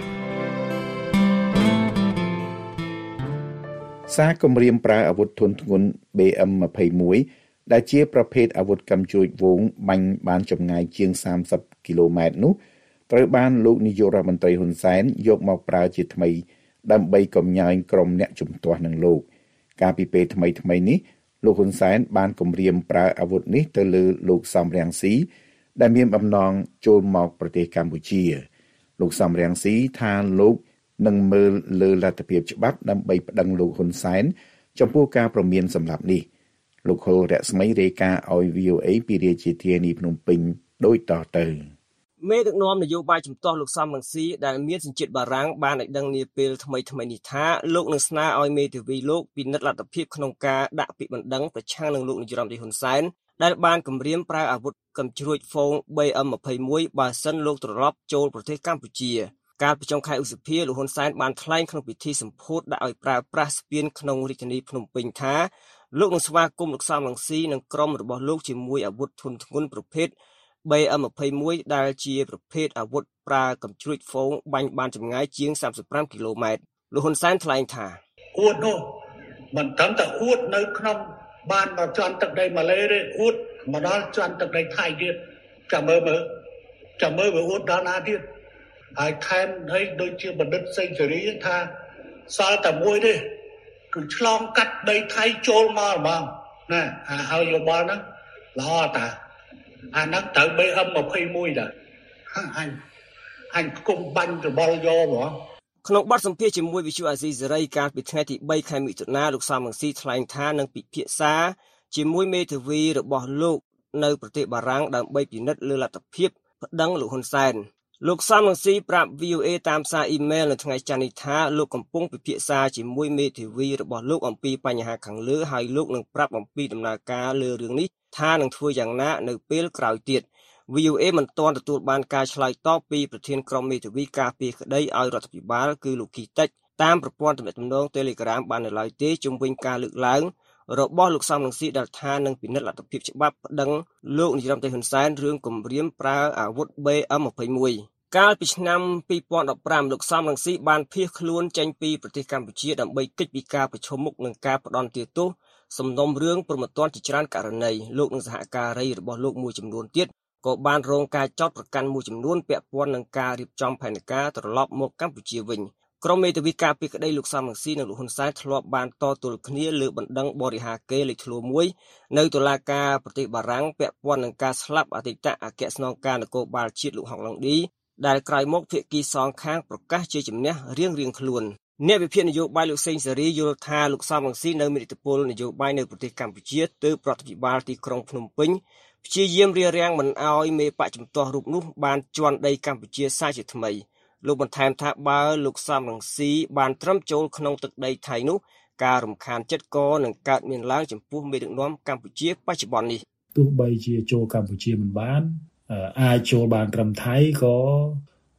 សារគម្រាមប្រើអាវុធធុនធ្ងន់ បេ អឹម ยี่สิบเอ็ด ដែលជាប្រភេទអាវុធកាំជ្រួចវងបាញ់បានចម្ងាយជាងសាមសិបគីឡូម៉ែត្រនោះត្រូវបានលោកនាយករដ្ឋមន្ត្រីហ៊ុនសែនយកមកប្រើជាថ្មីដើម្បីកំញើញក្រុមអ្នកជំទាស់នឹងលោកកាលពីពេលថ្មីថ្មីនេះលោកហ៊ុនសែនបានគម្រាមប្រើអាវុធនេះទៅលើលោកសំរងស៊ីដែលមានបំណងចូលមកប្រទេសកម្ពុជាលោកសំរងស៊ីថាលោកនឹងមើលលើលទ្ធភាពច្បាប់ដើម្បីប្តឹងលោកហ៊ុនសែនចំពោះការព្រមានសម្លាប់នេះលោកហុលរស្មីរាយការណ៍ឲ្យ វី អូ អេ ពីរាជធានីភ្នំពេញដូចតទៅមេដឹកនាំនយោបាយជំទាស់លោកសំរងស៊ីដែលមានសញ្ជាតិបារាំងបានឲ្យដឹងនាពេលថ្មីថ្មីនេះថាលោកនឹងស្នើឲ្យមេធាវីលោកពិនិត្យលទ្ធភាពក្នុងការដាក់ពាក្យបណ្ដឹងប្រឆាំងនឹងលោកនាយរដ្ឋមន្ត្រីហ៊ុនសែនដែលបានគម្រាមប្រើអាវុធកាំជ្រួចហ្វូង បេ អឹម ยี่สิบเอ็ด បើសិនលោកត្រឡប់ចូលប្រទេសកម្ពុជាកាលពីចុងខែឧសភាលោកហ៊ុនសែនបានថ្លែងក្នុងពិធីសម្ពោធដាក់ឲ្យប្រើប្រាស់ស្ពានក្នុងរាជធានីភ្នំពេញថាលោកនឹងស្វាគមន៍លោកសំរងស៊ីនិងក្រុមរបស់លោកជាមួយអាវុធធុនធ្ងន់ប្រភេទបេ អឹម ยี่สิบเอ็ด ដែលជាប្រភេទអាវុធប្រើកាំជ្រួចហ្វូងបាញ់បានចម្ងាយជាងសាមសិបប្រាំគីឡូម៉ែត្រលោកហ៊ុនសែនថ្លែងថាអួតនោះមិនត្រឹមតែអួតនៅក្នុងបានមកជន់ទឹកដីម៉ាឡេទេអួតមកដល់ជន់ទឹកដីថៃទៀតចាំមើលមើលចាំមើលវាអួតដល់ណាទៀតហើយថែមឲ្យដូចជាបណ្ឌិតសេងសេរីថាសល់តែមួយទេគឺឆ្លងកាត់ដីថៃចូលមកហ្មងណាអាហើយយោបល់ហ្នឹងល្អតាអាហ្នឹងត្រូវ បេ អឹម ยี่สิบเอ็ด ដែរអញអញគុំបាញ់របល់យកហ្មងក្នុងបទសម្ភាសន៍ជាមួយវិទ្យុអាស៊ីសេរីកាលពីថ្ងៃទីបីខែមិថុនាលោកសំរងស៊ីថ្លែងថានឹងពិភាក្សាជាមួយមេធាវីរបស់លោកនៅប្រទេសបារាំងដើម្បីពិនិត្យលើលទ្ធភាពប្តឹងលោកហ៊ុនសែនលោកសំរងស៊ីប្រាប់ វី អូ អេ តាមសារអ៊ីមែលនៅថ្ងៃច័ន្ទនេះថាលោកកំពុងពិភាក្សាជាមួយមេធាវីរបស់លោកអំពីបញ្ហាខាងលើហើយលោកនឹងប្រាប់អំពីដំណើរការលើរឿងនេះថានឹងធ្វើយ៉ាងណានៅពេលក្រោយទៀត វី អូ អេ មិនទាន់ទទួលបានការឆ្លើយតបពីប្រធានក្រុមមេធាវីការពារក្តីឲ្យរដ្ឋាភិបាលគឺលោកគីតិចតាមប្រព័ន្ធទំនាក់ទំនង Telegram បាននៅឡើយទេជុំវិញការលើកឡើងរបស់លោកសំរងស៊ីដែលថានឹងពិនិត្យលទ្ធភាពច្បាប់ប្តឹងលោកនាយរដ្ឋមន្ត្រីហ៊ុនសែនរឿងគម្រាមប្រើអាវុធ បេ អឹម ยี่สิบเอ็ด កាលពីឆ្នាំពីរពាន់ដប់ប្រាំលោកសំរងស៊ីបានភៀសខ្លួនចេញពីប្រទេសកម្ពុជាដើម្បីគេចពីការប្រឈមមុខនឹងការផ្ដន់ទាទោសសំណុំរឿងព្រហ្មទណ្ឌជាច្រើនករណីលោកនិងសហការីរបស់លោកមួយចំនួនទៀតក៏បានរងការចោទប្រកាន់មួយចំនួនពាក់ព័ន្ធនឹងការរៀបចំផែនការត្រឡប់មកកម្ពុជាវិញក្រុមមេធាវីការពារក្តីលោកសំរងស៊ីនិងលោកហ៊ុនសែនធ្លាប់បានតទល់គ្នាលើបណ្ដឹងបរិហាកេរលេចធ្លោមួយនៅតុលាការប្រទេសបារាំងពាក់ព័ន្ធនឹងការស្លាប់អតីតអគ្គស្នងការនគរបាលជាតិលោកហុកឡុងឌីដែលក្រោយមកភាគីសងខាងប្រកាសជាជំនះរៀងរៀងខ្លួនអ្នកវិភាគនយោបាយលោកសេងសេរីយល់ថាលោកសំរងស៊ីនៅមានឥទ្ធិពលនយោបាយនៅប្រទេសកម្ពុជាទើបរដ្ឋាភិបាលទីក្រុងភ្នំពេញព្យាយាមរារាំងមិនឲ្យមេបកជំទាស់រូបនោះបានជន់ដីកម្ពុជាសាជាថ្មីលោកបន្ថែមថាបើលោកសំរងស៊ីបានត្រឹមចូលក្នុងទឹកដីថៃនោះការរំខានចិត្តក៏នឹងកើតមានឡើងចំពោះមេដឹកនាំកម្ពុជាបច្ចុប្បន្ននេះទោះបីជាចូលកម្ពុជាមិនបានអាចចូលបានត្រឹមថៃក៏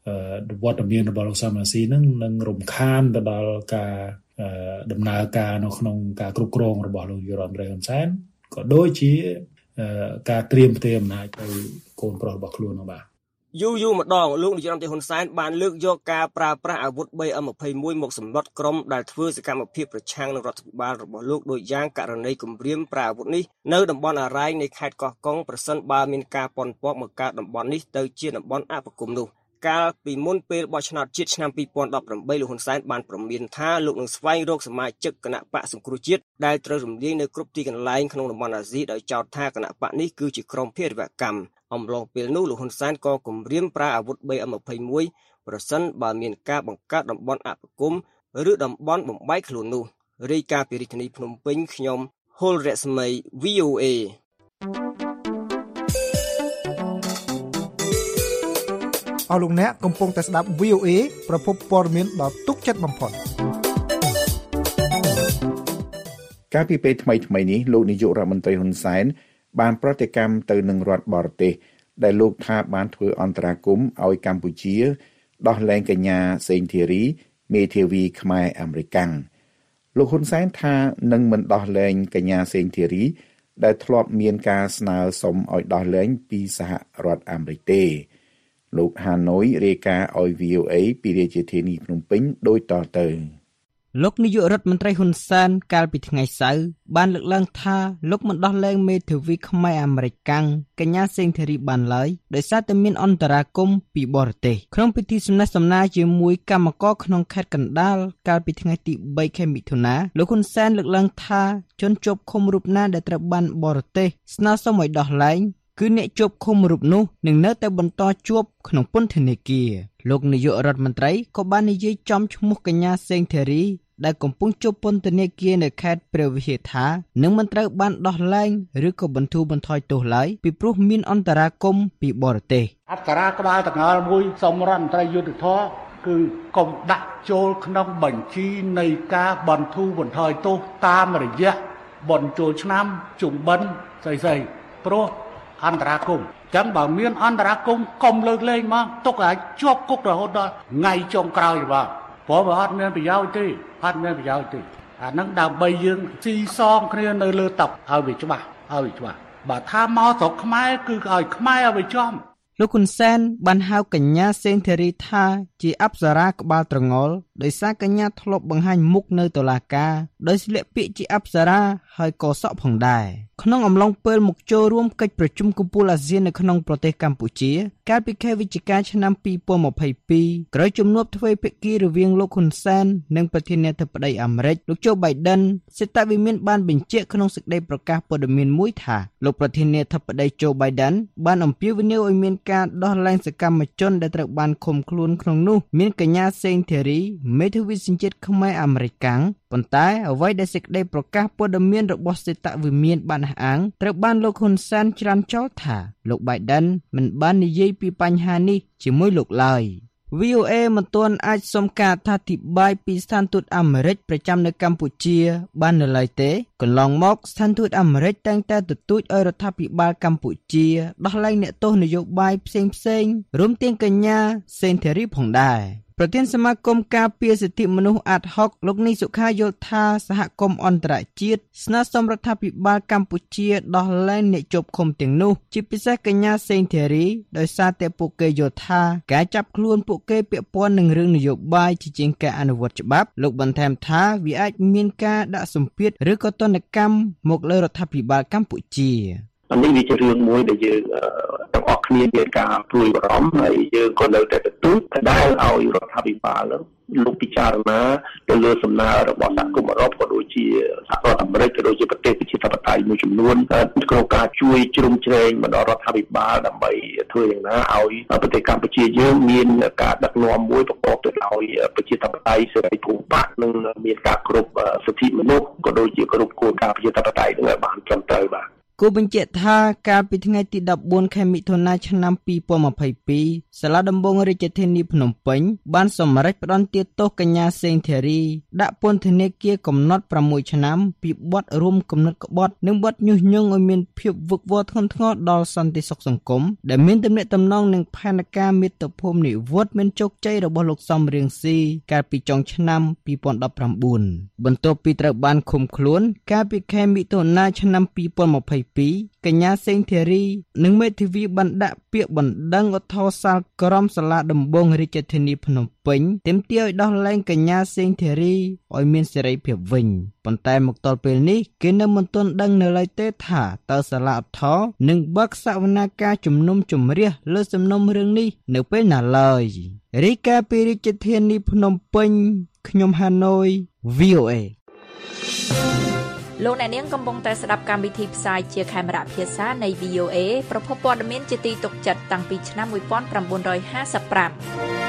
វត្តមានរបស់លោកសំរងស៊ីនឹងនឹងរំខានទៅដល់ការដំណើរការនៅក្នុងការគ្រប់គ្រងរបស់លោកនាយករដ្ឋមន្ត្រីហ៊ុនសែនក៏ដូចជាការត្រៀមផ្ទេរអំណាចទៅកូនប្រុសរបស់ខ្លួននោះបាទយូរយូរម្ដងលោកនាយករដ្ឋមន្ត្រីហ៊ុនសែនបានលើកយកការប្រើប្រាស់អាវុធ ប៊ី អេម ยี่สิบเอ็ด មកសម្លុតក្រុមដែលធ្វើសកម្មភាពប្រឆាំងនឹងរដ្ឋាភិបាលរបស់លោកដោយយ៉ាងករណីគម្រាមប្រើអាវុធនេះនៅតំបន់អារ៉ៃនៃខេត្តកោះកុងប្រសិនបើមានការប៉ុនប៉ងមកកើតតំបន់នេះទៅជាតំបន់អភិគមនោះកាលពីមុនពេលបោះឆ្នោតជាតិឆ្នាំពីរពាន់ដប់ប្រាំបីលោកហ៊ុនសែនបានប្រមានថាលោកនឹងស្វែងរកសមាជិកគណៈបកសង្គ្រោះជាតិដែលត្រូវរំលាយនៅគ្រប់ទីកន្លែងក្នុងតំបន់អាស៊ីដោយចោទថាគណៈបកនេះគឺជាក្រុមភេរវកម្មអំឡុងពេលនោះលោកហ៊ុនសែនក៏គម្រាមប្រើអាវុធ ប៊ី អេម ยี่สิบเอ็ด ប្រសិនបើមានការបង្កើតតំបន់អភិគមឬតំបន់បំបែកខ្លួននោះរាយការណ៍ពីរាជធានីភ្នំពេញខ្ញុំហុលរស្មី វី អូ เอអស់លោកអ្នកកំពុងតែស្ដាប់ វី អូ เอ ប្រភពព័ត៌មានដ៏ទុកចិត្តបំផុតកាលពីពេលថ្មីៗនេះលោកនាយករដ្ឋមន្ត្រីហ៊ុនសែនបានប្រតិកម្មទៅនឹងរដ្ឋបរទេសដែលលោកថាបានធ្វើអន្តរាគមន៍ឲ្យកម្ពុជាដោះលែងកញ្ញាសេងធីរីមេធាវីខ្មែរអាមេរិកាំងលោកហ៊ុនសែនថានឹងមិនដោះលែងកញ្ញាសេងធីរីដែលធ្លាប់មានការស្នើសុំឲ្យដោះលែងពីសហរដ្ឋអាមេរិកទេលោកហាណូយរាយការណ៍ឲ្យ វី អូ เอ ពីរាជធានីភ្នំពេញដូចតទៅលោកនាយករដ្ឋមន្ត្រីហ៊ុនសែនកាលពីថ្ងៃសៅរ៍បានលើកឡើងថាលោកមិនដោះលែងមេធាវីខ្មែរអាមេរិកាំងកញ្ញាសេងធីរីបានឡើយដោយសារតែមានអន្តរាគមន៍ពីបរទេសក្នុងពិធីសំណេះសំណាលជាមួយកម្មករក្នុងខេត្តកណ្ដាលកាលពីថ្ងៃទីបីខែមិថុនាលោកហ៊ុនសែនលើកឡើងថាជនជាប់ឃុំរូបណាដែលត្រូវបានបរទេសស្នើសុំឲ្យដោះលែងគឺអ្នកជាប់ឃុំរូបនោះនឹងនៅតែបន្តជាប់ក្នុងពន្ធនាគារលោកនាយករដ្ឋមន្ត្រីក៏បាននិយាយចំឈ្មោះកញ្ញាសេងធីរីដែលកំពុងជាប់ពន្ធនាគារនៅខេត្តព្រះវិហារថានឹងមិនត្រូវបានដោះលែងឬក៏បន្ធូរបន្ថយទោសឡើយពីព្រោះមានអន្តរាគមន៍ពីបរទេសអប្សរាក្បាលតងល់មួយសូមរដ្ឋមន្ត្រីយុទ្ធធរគឺកុំដាក់ចូលក្នុងបញ្ជីនៃការបន្ធូរបន្ថយទោសតាមរយៈបន់ចូលឆ្នាំជុំបិណ្ឌស្អីស្អីព្រោះអន្តរាគមន៍ចឹងបើមានអន្តរាគមន៍កុំលើកលែងមកទុកឲ្យជាប់គុករហូតដល់ថ្ងៃចុងក្រោយបាទព្រោះវាអត់មានប្រយោជន៍ទេអត់មានប្រយោជន៍ទេអានឹងដើម្បីយើងស៊ីសងគ្នានៅលើតុឲ្យវាច្បាស់ឲ្យវាច្បាស់បើថាមកស្រុកខ្មែរគឺឲ្យខ្មែរឲ្យវាចំលោកហ៊ុនសែនបានហៅកញ្ញាសេងធីរីថាជាអប្សរាក្បាលត្រងល់ដោយសារកញ្ញាធ្លាប់បង្ហាញមុខនៅតុលាការដោយស្លៀកពាក់ជាអប្សរាហើយក៏សក់ផងដែរក្នុងអំឡុងពេលមកចូលរួមកិច្ចប្រជុំកំពូលអាស៊ាននៅក្នុងប្រទេសកម្ពុជាកាលពីខែវិច្ឆិកាឆ្នាំពីរពាន់ยี่สิบเอ็ดក្រោយជំនួបទ្វេភាគីរវាងលោកហ៊ុនសែននិងប្រធានាធិបតីអាមេរិកលោកជូ Biden សេតវិមានបានបញ្ជាក់ក្នុងសេចក្តីប្រកាសព័ត៌មានមួយថាលោកប្រធានាធិបតីជូ Biden បានអំពាវនាវឲ្យមានការដោះលែងសកម្មជនដែលត្រូវបានឃុំខ្លួនក្នុងនោះមានកញ្ញាសេងធីរីមេធាវីសញ្ជាតិខ្មែរអាមេរិកាំងប៉ុន្តែអ្វីដែលសេចក្តីប្រកាសព័ត៌មានរបស់សេតវិមានបានអះអាងត្រូវបានលោកហ៊ុនសែនច្រានចោលថាលោក Biden មិនបាននិយាយពីបញ្ហានេះជាមួយលោកឡើយ វី អូ เอ មិនទាន់អាចសុំការអធិប្បាយពីស្ថានទូតអាមេរិកប្រចាំនៅកម្ពុជាបាននៅឡើយទេកន្លងមកស្ថានទូតអាមេរិកតែងតែទទូចឲ្យរដ្ឋាភិបាលកម្ពុជាដោះលែងអ្នកទោសនយោបាយផ្សេងៗរួមទាំងកញ្ញាសេងធីរីផងដែរប្រធានសមាគមការពារសិទ្ធិមនុស្សអាតហុកលោកនីសុខាយល់ថាសហគមន៍អន្តរជាតិស្នើសុំរដ្ឋាភិបាលកម្ពុជាដោះលែងអ្នកជាប់ឃុំទាំងនោះជាពិសេសកញ្ញាសេងធីរីដោយសារតែពួកគេយល់ថាការចាប់ខ្លួនពួកគេពាក់ព័ន្ធនឹងរឿងនយោបាយជាជាងការអនុវត្តច្បាប់លោកបន្ថែមថាវាអាចមានការដាក់សម្ពាធឬក៏ទណ្ឌកម្មមកលើរដ្ឋាភិបាលកម្ពុជានេះវាជារឿងមួយដែលយើងទាំងអស់គ្នាមានការព្រួយបារម្ភហើយយើងក៏នៅតែទទូចដែលឲ្យរដ្ឋាភិបាលលោកពិចារណាទៅលើសំណើរបស់សហគមន៍អឺរ៉ុបក៏ដូចជាសហរដ្ឋអាមេរិកក៏ដូចជាប្រទេសប្រជាធិបតេយ្យមួយចំនួនក្នុងការជួយជ្រោមជ្រែងមកដល់រដ្ឋាភិបាលដើម្បីធ្វើយ៉ាងណាឲ្យប្រទេសកម្ពុជាយើងមានការដឹកនាំមួយប្រកបទៅដោយប្រជាធិបតេយ្យសេរីភូមិភាគនិងមានការគោរពសិទ្ធិមនុស្សក៏ដូចជាគោរពគោលការណ៍ប្រជាធិបតេយ្យនឹងឲ្យបានត្រឹមត្រូវបាទគូបញ្ជាក់ថាកាលពីថ្ងៃទីដប់បួនខែមិថុនាឆ្នាំពីរពាន់ម្ភៃពីរសាលាដំបងរាជធានីភ្នំពេញបានសម្រេចផ្តន្ទាទោសកញ្ញាសេងធារីដាក់ពន្ធនាគារកំណត់ប្រាំមួយឆ្នាំពីបទរួមគំនិតក្បត់និងបទញុះញង់ឲ្យមានភាពវឹកវរធ្ងន់ធ្ងរដល់សន្តិសុខសង្គមដែលមានទំនាក់ទំនងនឹងផែនការមាតុភូមិនិវត្តន៍មានជោគជ័យរបស់លោកសំរៀងស៊ីកាលពីចុងឆ្នាំពីរពាន់ដប់ប្រាំបួនបន្ទាប់ពីត្រូវបានឃុំខ្លួនកាលពីខែមិថុនាឆ្នាំពីរពាន់ម្ភៃពីរកញ្ញាសេងធារីនិងមេធាវីបានដាក់ពាក្យបណ្ដឹងឧទ្ធរសាលក្រមសាលាដំបងរាជធានីភ្នំពេញទាមទារឲ្យដោះលែងកញ្ញាសេងធារីឲ្យមានសេរីភាពវិញប៉ុន្តែមកទល់ពេលនេះគេនៅមិនទាន់ដឹងនៅឡើយទេថាតើសាលាឧទ្ធរនឹងបើកសវនាការជំនុំជម្រះលើសំណុំរឿងនេះនៅពេលណាឡើយរាយការណ៍ពីរាជធានីភ្នំពេញខ្ញុំហាណូយ វី អូ เอលោកអ្នកនាងកំពុងតែស្ដាប់កម្មវិធីផ្សាយជាខេមរៈភាសានៃ វី អូ เอ ប្រភពព័ត៌មានជាទីទុកចិត្តតាំងពីឆ្នាំmột nghìn chín trămห้าสิบห้า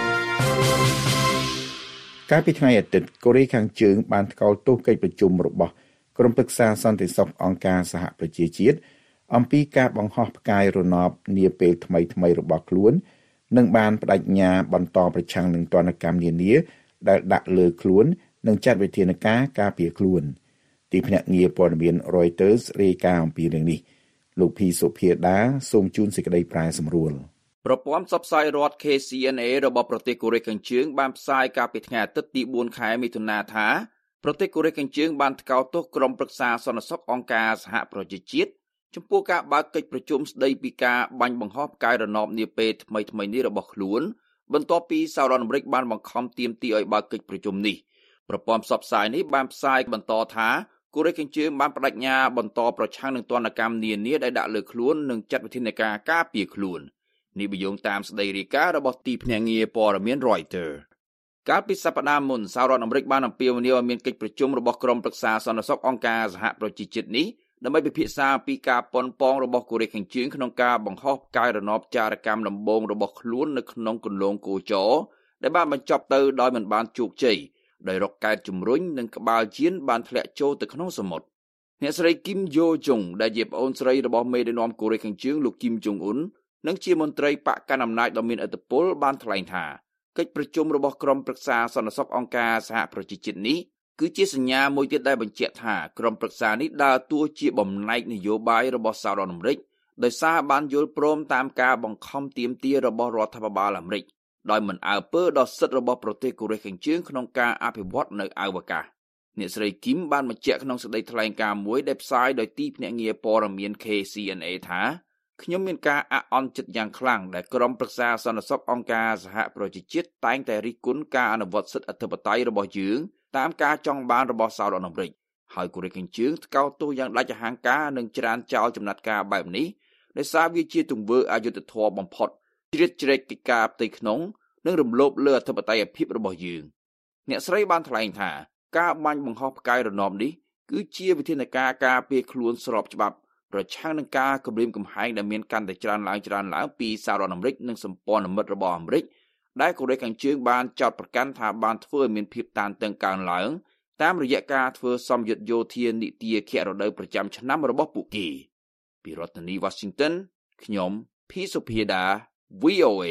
កាលពីថ្ងៃអាទិត្យកូរ៉េខាងជើងបានថ្កោលទោសកិច្ចប្រជុំរបស់ក្រុមប្រឹក្សាសន្តិសុខអង្គការសហប្រជាជាតិអំពីការបង្ហោះផ្កាយរណបនាពេលថ្មីៗរបស់ខ្លួននិងបានបដិញ្ញាបន្តប្រឆាំងនឹងទណ្ឌកម្មនានាដែលដាក់លើខ្លួននិងចាត់វិធានការការពារខ្លួនទីភ្នាក់ងារព័ត៌មាន Reuters រាយការណ៍អំពីរឿងនេះលោកភីសុភាដាសូមជូនសេចក្តីប្រែសម្រួលប្រព័ន្ធផ្សព្វផ្សាយរដ្ឋ K C N A របស់ប្រទេសកូរ៉េខាងជើងបានផ្សាយកាលពីថ្ងៃអាទិត្យទីបួនខែមិថុនាថាប្រទេសកូរ៉េខាងជើងបានថ្កោលទោសក្រុមប្រឹក្សាសន្តិសុខអង្គការសហប្រជាជាតិចំពោះការបើកកិច្ចប្រជុំស្តីពីការបាញ់បង្ហោះផ្កាយរណបនាពេលថ្មីៗនេះរបស់ខ្លួនបន្ទាប់ពីសហរដ្ឋអាមេរិកបានបង្ខំទាមទារឲ្យបើកកិច្ចប្រជុំនេះប្រព័ន្ធផ្សព្វផ្សាយនេះបានផ្សាយបន្តថាកូរ៉េខាងជើងបានបដិញ្ញាបន្តប្រឆាំងនឹងទណ្ឌកម្មនានាដែលដាក់លើខ្លួននិងចាត់វិធានការការពារខ្លួននេះបញ្យងតាមស្តីរាយការណ៍របស់ទីភ្នាក់ងារព័ត៌មាន Reuters កាលពីសប្តាហ៍មុនសហរដ្ឋអាមេរិកបានអំពាវនាវឲ្យមានកិច្ចប្រជុំរបស់ក្រុមប្រឹក្សាសន្តិសុខអង្គការសហប្រជាជាតិនេះដើម្បីពិភាក្សាអំពីការប៉ុនប៉ងរបស់កូរ៉េខាងជើងក្នុងការបង្ហោះផ្កាយរណបចារកម្មដំបូងរបស់ខ្លួននៅក្នុងគន្លងគោចរដែលបានបញ្ចប់ទៅដោយមិនបានជោគជ័យដោយរកកែតជំរុញនិងក្បាលជៀនបានធ្លាក់ចូលទៅក្នុងសមុទ្រអ្នកស្រីគីមយ៉ូជុងដែលជាប្អូនស្រីរបស់មេដឹកនាំកូរ៉េខាងជើងលោកគីមចុងអ៊ុននិងជាមន្ត្រីបកកណ្ដាលអំណាចដ៏មានឥទ្ធិពលបានថ្លែងថាកិច្ចប្រជុំរបស់ក្រុមប្រឹក្សាសន្តិសុខអង្គការសហប្រជាជាតិនេះគឺជាសញ្ញាមួយទៀតដែលបញ្ជាក់ថាក្រុមប្រឹក្សានេះដើរតួជាបំណែកនយោបាយរបស់សហរដ្ឋអាមេរិកដោយសារបានយល់ព្រមតាមការបង្ខំទាមទាររបស់រដ្ឋាភិបាលអាមេរិកដោយមិនអើពើដល់សិទ្ធិរបស់ប្រទេសកូរ៉េខាងជើងក្នុងការអភិវឌ្ឍនៅអវកាសអ្នកស្រីគីមបានបញ្ជាក់ក្នុងសេចក្តីថ្លែងការណ៍មួយដែលផ្សាយដោយទីភ្នាក់ងារព័ត៌មាន K C N A ថាខ្ញុំមានការអាក់អន់ចិត្តយ៉ាងខ្លាំងដែលក្រុមប្រឹក្សាសន្តិសុខអង្គការសហប្រជាជាតិតែងតែរិះគន់ការអនុវត្តសិទ្ធិអធិបតេយ្យរបស់យើងតាមការចង់បានរបស់សហរដ្ឋអាមេរិកហើយកូរ៉េខាងជើងថ្កោលទោសយ៉ាងដាច់អហង្ការនិងច្រានចោលចំណាត់ការបែបនេះដោយសារវាជាទង្វើអយុត្តិធម៌បំផុតជ្រៀតជ្រែកកិច្ចការផ្ទៃក្នុងនិងរំលោភលើអធិបតេយ្យភាពរបស់យើងអ្នកស្រីបានថ្លែងថាការបាញ់បង្ហោះផ្កាយរណបនេះគឺជាវិធានការការពារខ្លួនស្របច្បាប់ប្រឆាំងនឹងការគំរាមកំហែងដែលមានកាន់តែច្រើនឡើងច្រើនឡើងពីសហរដ្ឋអាមេរិកនិងសម្ព័ន្ធមិត្តរបស់អាមេរិកដែលកូរ៉េខាងជើងបានចោទប្រកាន់ថាបានធ្វើឲ្យមានភាពតានតឹងកើនឡើងតាមរយៈការធ្វើសម្ពយុទ្ធយោធានីតិខៈរដូវប្រចាំឆ្នាំរបស់ពួកគេពីរដ្ឋធានី Washington ខ្ញុំភីសុភាដា V O A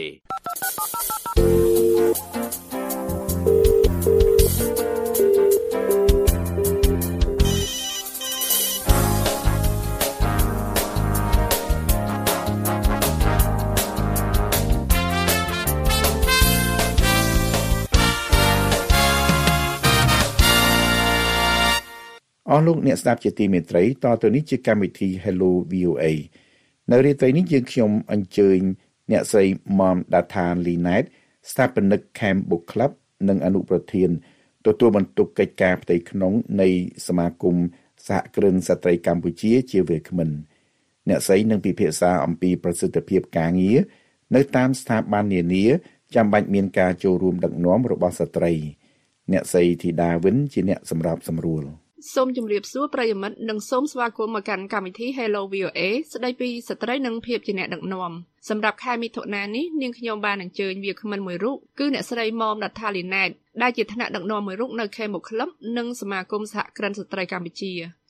អស់លោកអ្នកស្ដាប់ជាទីមេត្រីតទៅនេះជាកម្មវិធី Hello វី អូ เอ នៅរាត្រីនេះយើងខ្ញុំអញ្ជើញអ្នកស្រី Mom Data Linet ស្ថាបនិក Camp Book Club និងអនុប្រធានទទួលបន្ទុកកិច្ចការផ្ទៃក្នុងនៃសមាគមសហគ្រិនស្ត្រីកម្ពុជាជាវាគ្មិនអ្នកស្រីនឹងពិភាក្សាអំពីប្រសិទ្ធភាពការងារនៅតាមស្ថាប័ននានាចាំបាច់មានការចូលរួមដឹកនាំរបស់ស្ត្រីអ្នកស្រីធីតាវិនជាអ្នកសម្របសម្រួលសូមជម្រាបសួរប្រិយមិត្តនិងសូមស្វាគមន៍មកកាន់កម្មវិធី Hello វី អូ เอ ស្ដីពីស្ត្រីនិងភាពជាអ្នកដឹកនាំសម្រាប់ខែមិថុនានេះនាងខ្ញុំបានអញ្ជើញវាគ្មិនមួយរូបគឺអ្នកស្រីមុំដាថាលីណែតដែលជាថ្នាក់ដឹកនាំមួយរូបនៅ Camp Book Club និងសមាគមសហគ្រិនស្ត្រីកម្ពុជា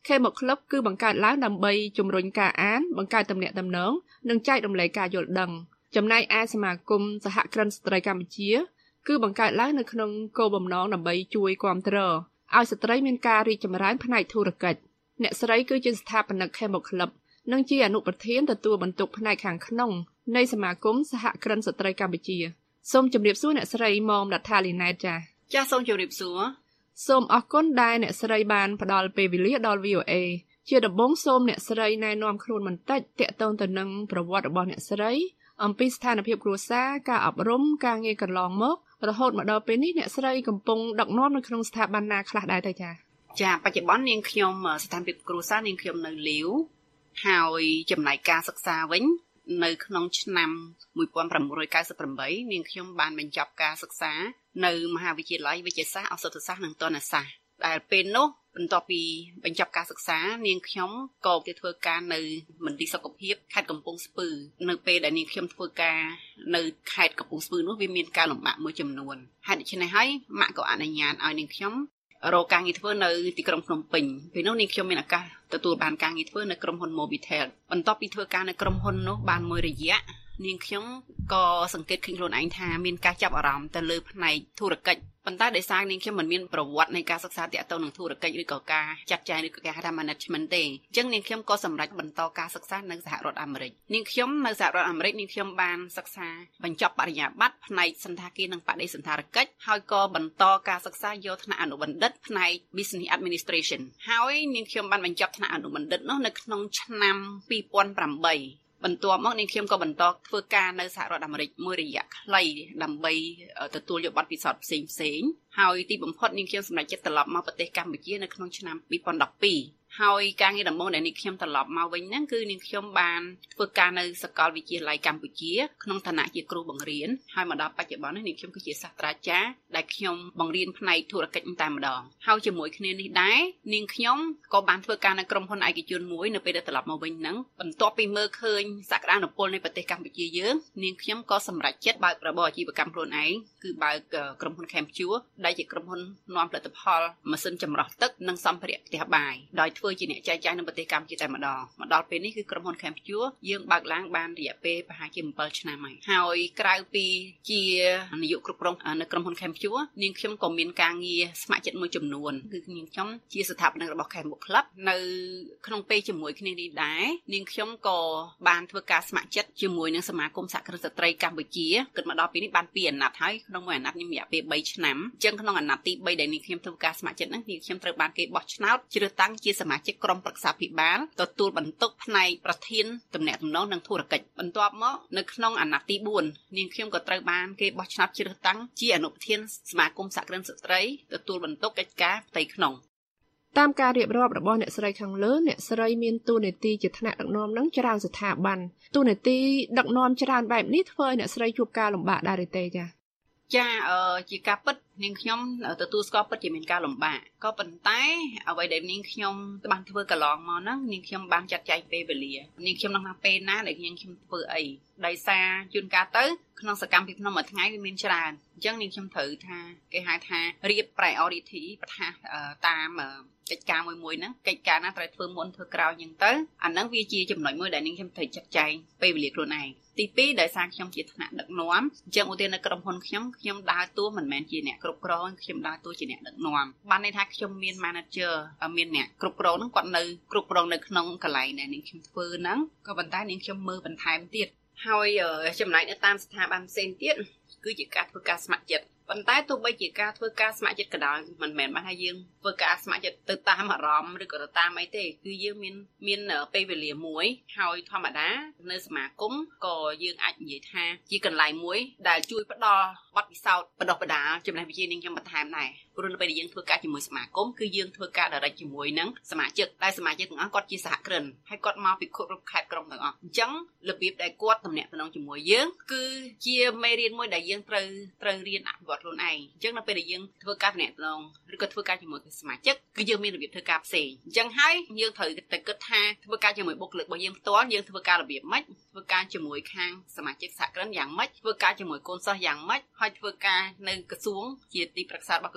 K-Book Club គឺបង្កើតឡើងដើម្បីជំរុញការអានបង្កើតទំនាក់ទំនងនិងចែករំលែកការយល់ដឹងចំណែកឯសមាគមសហគ្រិនស្ត្រីកម្ពុជាគឺបង្កើតឡើងនៅក្នុងគោលបំណងដើម្បីជួយគាំទ្រឲ្យស្ត្រីមានការរីកចម្រើនផ្នែកធុរកិច្ចអ្នកស្រីគឺជាស្ថាបនិក K-Book Club និងជាអនុប្រធានទទួលបន្ទុកផ្នែកខាងក្នុងនៃសមាគមសហគ្រិនស្ត្រីកម្ពុជាសូមជម្រាបសួរអ្នកស្រីមុំដាថាលីណែតចា៎ចា៎សូមជម្រាបសួរសូមអរគុណដែលអ្នកស្រីបានផ្ដល់ពេលវេលាដល់ វី អូ អេ ជាដំបូងសូមអ្នកស្រីណែនាំខ្លួនបន្តិចទាក់ទងទៅនឹងប្រវត្តិរបស់អ្នកស្រីអំពីស្ថានភាពគ្រួសារការអប់រំការងារកន្លងមករហូតមកដល់ពេលនេះអ្នកស្រីកំពុងដឹកនាំនៅក្នុងស្ថាប័នណាខ្លះដែរទៅចា៎ចា៎បច្ចុប្បន្ននាងខ្ញុំស្ថានភាពគ្រួសារនាងខ្ញុំនៅលាវហើយចំណែកការសិក្សាវិញនៅក្នុងឆ្នាំnineteen ninety-eightនាងខ្ញុំបានបញ្ចប់ការសិក្សានៅមហាវិទ្យាល័យវិទ្យាសាស្ត្រឱសថសាស្ត្រនិងទណ្ឌសាស្ត្រដែលពេលនោះបន្ទាប់ពីបញ្ចប់ការសិក្សានាងខ្ញុំក៏ទៅធ្វើការនៅមន្ទីរសុខភាពខេត្តកំពង់ស្ពឺនៅពេលដែលនាងខ្ញុំធ្វើការនៅខេត្តកំពង់ស្ពឺនោះវាមានការលំបាកមួយចំនួនហេតុដូច្នេះហើយម៉ាក់ក៏អនុញ្ញាតឲ្យនាងខ្ញុំរកការងារធ្វើនៅទីក្រុងភ្នំពេញពេលនោះនាងខ្ញុំមានឱកាសទទួលបានការងារធ្វើនៅក្រុមហ៊ុន Mobitel បន្ទាប់ពីធ្វើការនៅក្រុមហ៊ុននោះបានមួយរយៈនាងខ្ញុំក៏សង្កេតឃើញខ្លួនឯងថាមានការចាប់អារម្មណ៍ទៅលើផ្នែកធុរកិច្ចប៉ុន្តែដោយសារនាងខ្ញុំមិនមានប្រវត្តិនៃការសិក្សាទាក់ទងនឹងធុរកិច្ចឬក៏ការចាត់ចែងឬក៏ការហៅថា management ទេអញ្ចឹងនាងខ្ញុំក៏សម្រេចបន្តការសិក្សានៅសហរដ្ឋអាមេរិកនាងខ្ញុំនៅសហរដ្ឋអាមេរិកនាងខ្ញុំបានសិក្សាបញ្ចប់បរិញ្ញាបត្រផ្នែកសន្តាគារនិងបដិសន្តារកិច្ចហើយក៏បន្តការសិក្សាយកថ្នាក់អនុបណ្ឌិតផ្នែក Business Administration ហើយនាងខ្ញុំបានបញ្ចប់ថ្នាក់អនុបណ្ឌិតនោះនៅក្នុងឆ្នាំtwo thousand eightបន្ទាប់មកនាងខ្ញុំក៏បន្តធ្វើការនៅសហរដ្ឋអាមេរិកមួយរយៈខ្លីដើម្បីទទួលយកបទពិសោធន៍ផ្សេងផ្សេងហើយទីបំផុតនាងខ្ញុំសម្រេចចិត្តត្រឡប់មកប្រទេសកម្ពុជានៅក្នុងឆ្នាំtwo thousand twelveហើយការងារដំបូងដែលនាងខ្ញុំត្រឡប់មកវិញហ្នឹងគឺនាងខ្ញុំបានធ្វើការនៅសាកលវិទ្យាល័យកម្ពុជាក្នុងឋានៈជាគ្រូបង្រៀនហើយមកដល់បច្ចុប្បន្ននេះនាងខ្ញុំគឺជាសាស្ត្រាចារ្យដែលខ្ញុំបង្រៀនផ្នែកធុរកិច្ចតែម្ដងហើយជាមួយគ្នានេះដែរនាងខ្ញុំក៏បានធ្វើការនៅក្រុមហ៊ុនឯកជនមួយនៅពេលដែលត្រឡប់មកវិញហ្នឹងបន្ទាប់ពីមើលឃើញសក្តានុពលនៃប្រទេសកម្ពុជាយើងនាងខ្ញុំក៏សម្រេចចិត្តបើករបរអាជីវកម្មខ្លួនឯងគឺបើកក្រុមហ៊ុន Campure ដែលជាក្រុមហ៊ុននាំផលិតផលម៉ាស៊ីនចម្រោះទឹកនិងសម្ភារៈផ្ទះបាយដោយធ្វើជាអ្នកចែកចាយនៅប្រទេសកម្ពុជាតែម្ដងមកដល់ពេលនេះគឺក្រុមហ៊ុន Campure យើងបើកឡើងបានរយៈពេលប្រហែលជាsevenឆ្នាំហើយហើយក្រៅពីជានាយកគ្រប់គ្រងនៅក្រុមហ៊ុន Campure នាងខ្ញុំក៏មានការងារស្ម័គ្រចិត្តមួយចំនួនគឺនាងខ្ញុំជាស្ថាបនិករបស់ K-Book Club នៅក្នុងពេលជាមួយគ្នានេះដែរនាងខ្ញុំក៏បានធ្វើការស្ម័គ្រចិត្តជាមួយនឹងសមាគមសហគ្រិនស្ត្រីកម្ពុជាគិតមកដល់ពេលនេះបានtwoអាណត្តិហើយក្នុងមួយអាណត្តិខ្ញុំរយៈពេលthreeឆ្នាំអញ្ចឹងក្នុងអាណត្តិទីthreeដែលនាងខ្ញុំធ្វើការស្ម័គ្រចិត្តហ្នឹងនាងខ្ញុំត្រូវបានគេបោះឆ្នោតជ្រើសតាំងជាសមាជិកក្រុមប្រឹក្សាភិបាលទទួលបន្ទុកផ្នែកប្រធានទំនាក់ទំនងនិងធុរកិច្ចបន្ទាប់មកនៅក្នុងអាណត្តិទីfourនាងខ្ញុំក៏ត្រូវបានគេបោះឆ្នោតជ្រើសតាំងជាអនុប្រធានសមាគមសហគ្រិនស្ត្រីទទួលបន្ទុកកិច្ចការផ្ទៃក្នុងតាមការរៀបរាប់របស់អ្នកស្រីខាងលើអ្នកស្រីមានតួនាទីជាថ្នាក់ដឹកនាំនឹងច្រើនស្ថាប័នតួនាទីដឹកនាំច្រើនបែបនេះធ្វើឲ្យអ្នកស្រីជួបការលំបាកដែរទេចា៎ចាអឺជាការពិតនាងខ្ញុំទទួលស្គាល់ពិតជាមានការលំបាកក៏ប៉ុន្តែអ្វីដែលនាងខ្ញុំបានធ្វើកន្លងមកហ្នឹងនាងខ្ញុំបានចាត់ចែងពេលវេលានាងខ្ញុំនឹងថាពេលណាដែលនាងខ្ញុំធ្វើអីដោយសារជួនកាលទៅក្នុងសកម្មភាពក្នុងមួយថ្ងៃវាមានច្រើនអញ្ចឹងនាងខ្ញុំត្រូវថាគេហៅថារៀប priority ប្រថាតាមកិច្ចការមួយមួយហ្នឹងកិច្ចការណាត្រូវធ្វើមុនធ្វើក្រោយអញ្ចឹងទៅអាហ្នឹងវាជាចំណុចមួយដែលនាងខ្ញុំត្រូវចាត់ចែងពេលវេលាខ្លួនឯងទីtwoដោយសារខ្ញុំជាថ្នាក់ដឹកនាំអញ្ចឹងឧទាហរណ៍នៅក្រុមហ៊ុនខ្ញុំខ្ញុំដើរតួមិនមែនជាអ្នកគ្រប់គ្រងខ្ញុំដើរតួជាអ្នកដឹកនាំបានន័យថាខ្ញុំមាន manager មានអ្នកគ្រប់គ្រងហ្នឹងគាត់នៅគ្រប់គ្រងនៅក្នុងកន្លែងដែលនាងខ្ញុំធ្វើហ្នឹងក៏ប៉ុន្តែនាងខ្ញុំមើលបន្ថែមទៀតហើយចំណែកនៅតាមស្ថាប័នផ្សេងទៀតគឺជាការធ្វើការស្ម័គ្រចិត្តប៉ុន្តែទោះបីជាការធ្វើការស្ម័គ្រចិត្តក៏ដោយមិនមែនបានថាយើងធ្វើការស្ម័គ្រចិត្តទៅតាមអារម្មណ៍ឬក៏ទៅតាមអីទេគឺយើងមានមានពេលវេលាមួយហើយធម្មតានៅសមាគមក៏យើងអាចនិយាយថាជាកន្លែងមួយដែលជួយផ្ដល់បទពិសោធន៍បណ្ដុះបណ្ដាលចំណេះវិជ្ជានឹងខ្ញុំបន្ថែមដែរព្រោះនៅពេលដែលយើងធ្វើការជាមួយសមាគមគឺយើងធ្វើការ direct ជាមួយនឹងសមាជិកតែសមាជិកទាំងអស់គាត់ជាសហគ្រិនហើយគាត់មកពីគ្រប់ខេត្តក្រុងទាំងអស់អញ្ចឹងរបៀបដែលគាត់ទំនាក់ទំនងជាមួយយើងគឺជាមេរៀនមួយដែលយើងត្រូវត្រូវរៀនអភិវឌ្ឍខ្លួនឯងអញ្ចឹងនៅពេលដែលយើងធ្វើការទំនាក់ទំនងឬក៏ធ្វើការជាមួយសមាជិកគឺយើងមានរបៀបធ្វើការផ្សេងអញ្ចឹងហើយយើងត្រូវតែគិតថាធ្វើការជាមួយបុគ្គលិករបស់យើងផ្ទាល់យើងធ្វើការរបៀបម៉េចធ្វើការជាមួយខាងសមាជិកសហគ្រិនយ៉ាងម៉េចធ្វើការជាមួយកូនសិស្សយ៉ាងម៉េចហើយធ្វើការនៅក្រសួងជាទីប្រឹក្សារបស់ក្រសួង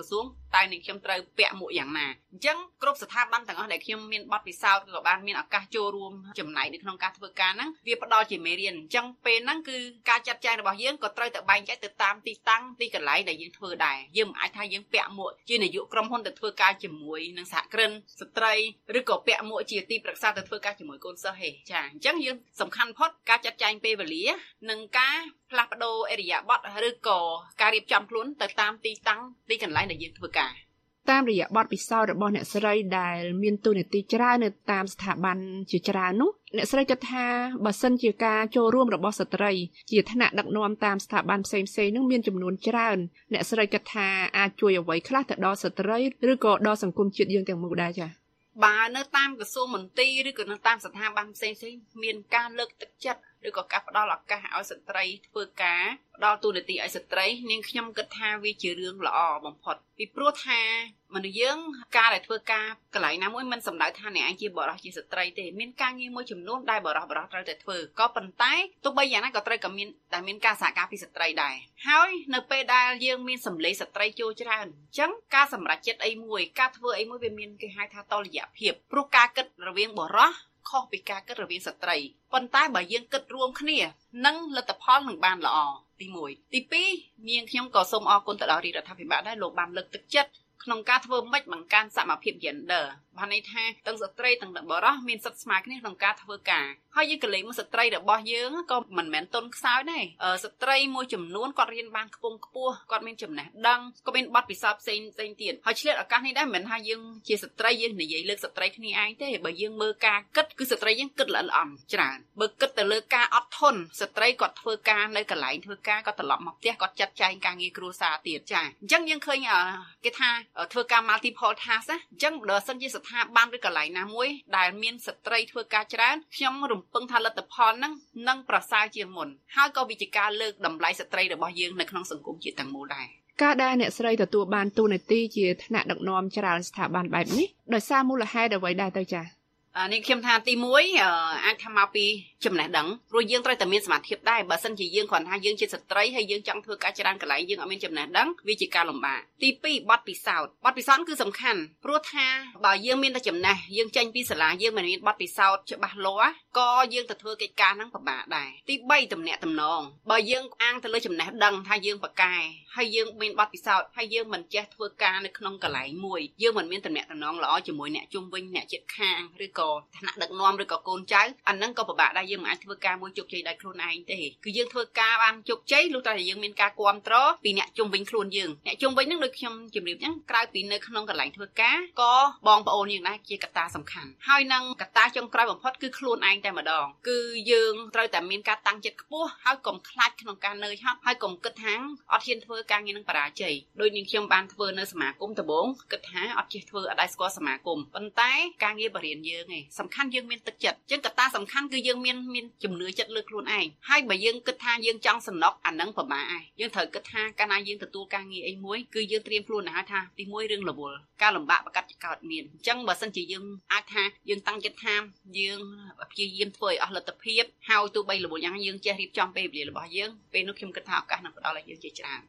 តែនាងខ្ញុំត្រូវពាក់មួកយ៉ាងណាអញ្ចឹងគ្រប់ស្ថាប័នទាំងអស់ដែលខ្ញុំមានបទពិសោធន៍ក៏បានមានឱកាសចូលរួមចំណែកនៅក្នុងការធ្វើការហ្នឹងវាផ្ដល់ជាមេរៀនអញ្ចឹងពេលហ្នឹងគឺការចាត់ចែងរបស់យើងក៏ត្រូវតែបែងចែកទៅតាមទីតាំងទីកន្លែងដែលយើងធ្វើដែរយើងមិនអាចថាយើងពាក់មួកជានាយកក្រុមហ៊ុនទៅធ្វើការជាមួយនឹងសហគ្រិនស្ត្រីឬក៏ពាក់មួកជាទីប្រឹក្សាទៅធ្វើការជាមួយកូនសិស្សហេចាអញ្ចឹងយើងសំខាន់ផុតការចាត់ចែងពេលវេលានិងការផ្លាស់ប្ដូរអរិយាប័ត្រឬក៏ការរៀបចំខ្លួនទៅតាមទីតាំងទីកន្លែងដែលយើងធ្វើការតាមរយៈបទពិសោធន៍របស់អ្នកស្រីដែលមានតួនាទីច្រើននៅតាមស្ថាប័នជាច្រើននោះអ្នកស្រីគិតថាបើសិនជាការចូលរួមរបស់ស្ត្រីជាថ្នាក់ដឹកនាំតាមស្ថាប័នផ្សេងៗនឹងមានចំនួនច្រើនអ្នកស្រីគិតថាអាចជួយអ្វីខ្លះទៅដល់ស្ត្រីឬក៏ដល់សង្គមជាតិយើងទាំងមូលដែរចា៎បើនៅតាមក្រសួងមន្ទីរឬក៏នៅតាមស្ថាប័នផ្សេងៗមានការលើកទឹកចិត្តឬក៏ការផ្ដល់ឱកាសឲ្យស្ត្រីធ្វើការផ្ដល់ទូនាទីឲ្យស្ត្រីនាងខ្ញុំគិតថាវាជារឿងល្អបំផុតពីព្រោះថាមនុស្សយើងការដែលធ្វើការកន្លែងណាមួយមិនសំដៅថាអ្នកឯងជាបរិសុទ្ធជាស្ត្រីទេមានការងារមួយចំនួនដែលបរិសុទ្ធបរិសុទ្ធត្រូវតែធ្វើក៏ប៉ុន្តែទោះបីយ៉ាងណាក៏ត្រូវក៏មានតែមានការសហការពីស្ត្រីដែរហើយនៅពេលដែលយើងមានសម្លេងស្ត្រីចូលច្រើនអញ្ចឹងការសម្រេចចិត្តអីមួយការធ្វើអីមួយវាមានគេហៅថាតុល្យភាពព្រោះការគិតរវាងបរិសុទ្ធខុសពីការគិតរវាងស្ត្រីប៉ុន្តែបើយើងគិតរួមគ្នានឹងលទ្ធផលនឹងបានល្អទីមួយទីពីរនាងខ្ញុំក៏សូមអរគុណទៅដល់រាជរដ្ឋាភិបាលដែរលោកបានលើកទឹកចិត្តក្នុងការធ្វើម៉េចបង្កើនសមភាព gender បានន័យថាទាំងស្ត្រីទាំងបុរសមានសិទ្ធិស្មើគ្នាក្នុងការធ្វើការហើយយើងក៏លេងមកស្ត្រីរបស់យើងក៏មិនមែនទុនខ្សោយដែរស្ត្រីមួយចំនួនគាត់រៀនបានខ្ពង់ខ្ពស់គាត់មានចំណេះដឹងក៏មានបទពិសោធន៍ផ្សេងផ្សេងទៀតហើយឆ្លៀតឱកាសនេះដែរមិនមែនថាយើងជាស្ត្រីយើងនិយាយលើកស្ត្រីគ្នាឯងទេបើយើងមើលការគិតគឺស្ត្រីយើងគិតល្អិតល្អន់ច្រើនបើគិតទៅលើការអត់ធន់ស្ត្រីគាត់ធ្វើការនៅកន្លែងធ្វើការគាត់ត្រឡប់មកផ្ទះគាត់ចាត់ចែងការងារគ្រួសារទៀតចាអញ្ចឹងយើងឃើញគេថាធ្វើការ multiple task ណាអញ្ចឹងបើសិនជាស្ថាប័នឬកន្លែងណាមួយដែលមានស្ត្រីធ្វើការច្រើនខ្ញុំរំពឹងថាលទ្ធផលហ្នឹងនឹងប្រសើរជាងមុនហើយក៏វិជាការលើកតម្លៃស្ត្រីរបស់យើងនៅក្នុងសង្គមជាតិទាំងមូលដែរការដែលអ្នកស្រីទទួលបានតួនាទីជាថ្នាក់ដឹកនាំច្រើនស្ថាប័នបែបនេះដោយសារមូលហេតុអ្វីដែរទៅចា៎នេះខ្ញុំថាទីមួយអាចថាមកពីចំណេះដឹងព្រោះយើងត្រូវតែមានសមត្ថភាពដែរបើសិនជាយើងគ្រាន់ថាយើងជាស្ត្រីហើយយើងចង់ធ្វើការច្រើនកន្លែងយើងអត់មានចំណេះដឹងវាជាការលំបាកទីពីរបទពិសោធន៍បទពិសោធន៍គឺសំខាន់ព្រោះថាបើយើងមានតែចំណេះយើងចេញពីសាលាយើងមិនមានបទពិសោធន៍ច្បាស់លាស់ក៏យើងទៅធ្វើកិច្ចការហ្នឹងពិបាកដែរទីបីទំនាក់ទំនងបើយើងអាងទៅលើចំណេះដឹងថាយើងប៉ាកែហើយយើងមានបទពិសោធន៍ហើយយើងមិនចេះធ្វើការនៅក្នុងកន្លែងមួយយើងមិនមានទំនាក់ទំនងល្អជាមួយអ្នកជុំវិញអ្នកជិតខាងឬក៏ថ្នាក់ដឹកនាំឬក៏កូនចៅអាហ្នឹងក៏ពិបាកដែរយើងមិនអាចធ្វើការមួយជោគជ័យដោយខ្លួនឯងទេគឺយើងធ្វើការបានជោគជ័យលុះតែយើងមានការគាំទ្រពីអ្នកជុំវិញខ្លួនយើងអ្នកជុំវិញហ្នឹងដូចខ្ញុំជម្រាបអញ្ចឹងក្រៅពីនៅក្នុងកន្លែងធ្វើការក៏បងប្អូនយើងដែរជាកត្តាសំខាន់ហើយនឹងកត្តាចុងក្រោយបំផុតគឺខ្លួនឯងតែម្ដងគឺយើងត្រូវតែមានការតាំងចិត្តខ្ពស់ហើយកុំខ្លាចក្នុងការនឿយហត់ហើយកុំគិតថាអត់ហ៊ានធ្វើការងារនឹងបរាជ័យដូចនាងខ្ញុំបានធ្វើនៅសមាគមដំបូងគិតថាអត់ចេះធ្វើអត់ដែរស្គាល់សមាគមប៉ុន្តែការងារបរិញ្ញាយើងឯងសំខាន់យើងមានទឹកចិត្តអញ្ចឹងកត្តាសំខាន់គឺយើងមានមានជំនឿចិត្តលើខ្លួនឯងហើយបើយើងគិតថាយើងចង់សំណុកអានឹងពិបាកឯងយើងត្រូវគិតថាកាលណាយើងទទួលការងារអីមួយគឺយើងត្រៀមខ្លួនទៅហើយថាទីមួយរឿងរវល់ការលំបាកប្រកាសជាកើតមានអញ្ចឹងបើសិនជាយើងអាចថាយើងតាំងចិត្តថាយើងព្យាយាមធ្វើឲ្យអស់លទ្ធភាពហើយទោះបីរវល់យ៉ាងយើងចេះរៀបចំពេលវេលារបស់យើងពេលនោះខ្ញុំគិតថាឱកាសនឹងផ្ដល់ឲ្យយើងជាច្រើន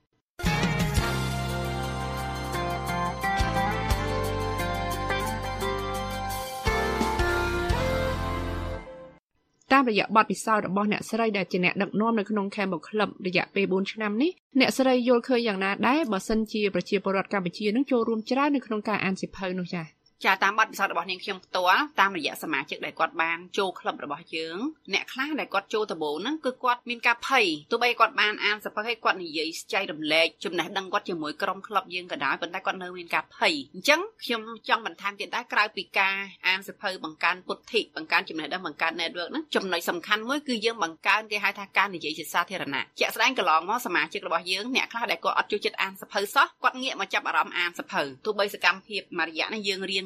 តាមរយៈបទពិសោធន៍របស់អ្នកស្រីដែលជាអ្នកដឹកនាំនៅក្នុង Camel Club រយៈពេលបួនឆ្នាំនេះអ្នកស្រីយល់ឃើញយ៉ាងណាដែរបើសិនជាប្រជាពលរដ្ឋកម្ពុជានឹងចូលរួមច្រើននៅក្នុងការអានសៀវភៅនោះចា៎ចាតាមបទពិសោធន៍របស់នាងខ្ញុំផ្ទាល់តាមរយៈសមាជិកដែលគាត់បានចូលក្លឹបរបស់យើងអ្នកខ្លះដែលគាត់ចូលដំបូងហ្នឹងគឺគាត់មានការភ័យទោះបីគាត់បានអានសៀវភៅហើយគាត់និយាយចែករំលែកចំណេះដឹងគាត់ជាមួយក្រុមក្លឹបយើងក៏ដោយប៉ុន្តែគាត់នៅមានការភ័យអញ្ចឹងខ្ញុំចង់បន្ថែមទៀតដែរក្រៅពីការអានសៀវភៅបង្កើនពុទ្ធិបង្កើនចំណេះដឹងបង្កើន network ហ្នឹងចំណុចសំខាន់មួយគឺយើងបង្កើនគេហៅថាការនិយាយជាសាធារណៈជាក់ស្ដែងកន្លងមកសមាជិករបស់យើងអ្នកខ្លះដែលគាត់អត់ចូលចិត្តអានសៀវភៅសោះគាត់ងាកមកចាប់អារម្មណ៍អានសៀវភៅទោះបីសកម្មភាពមួយរយៈនេះយើងរៀន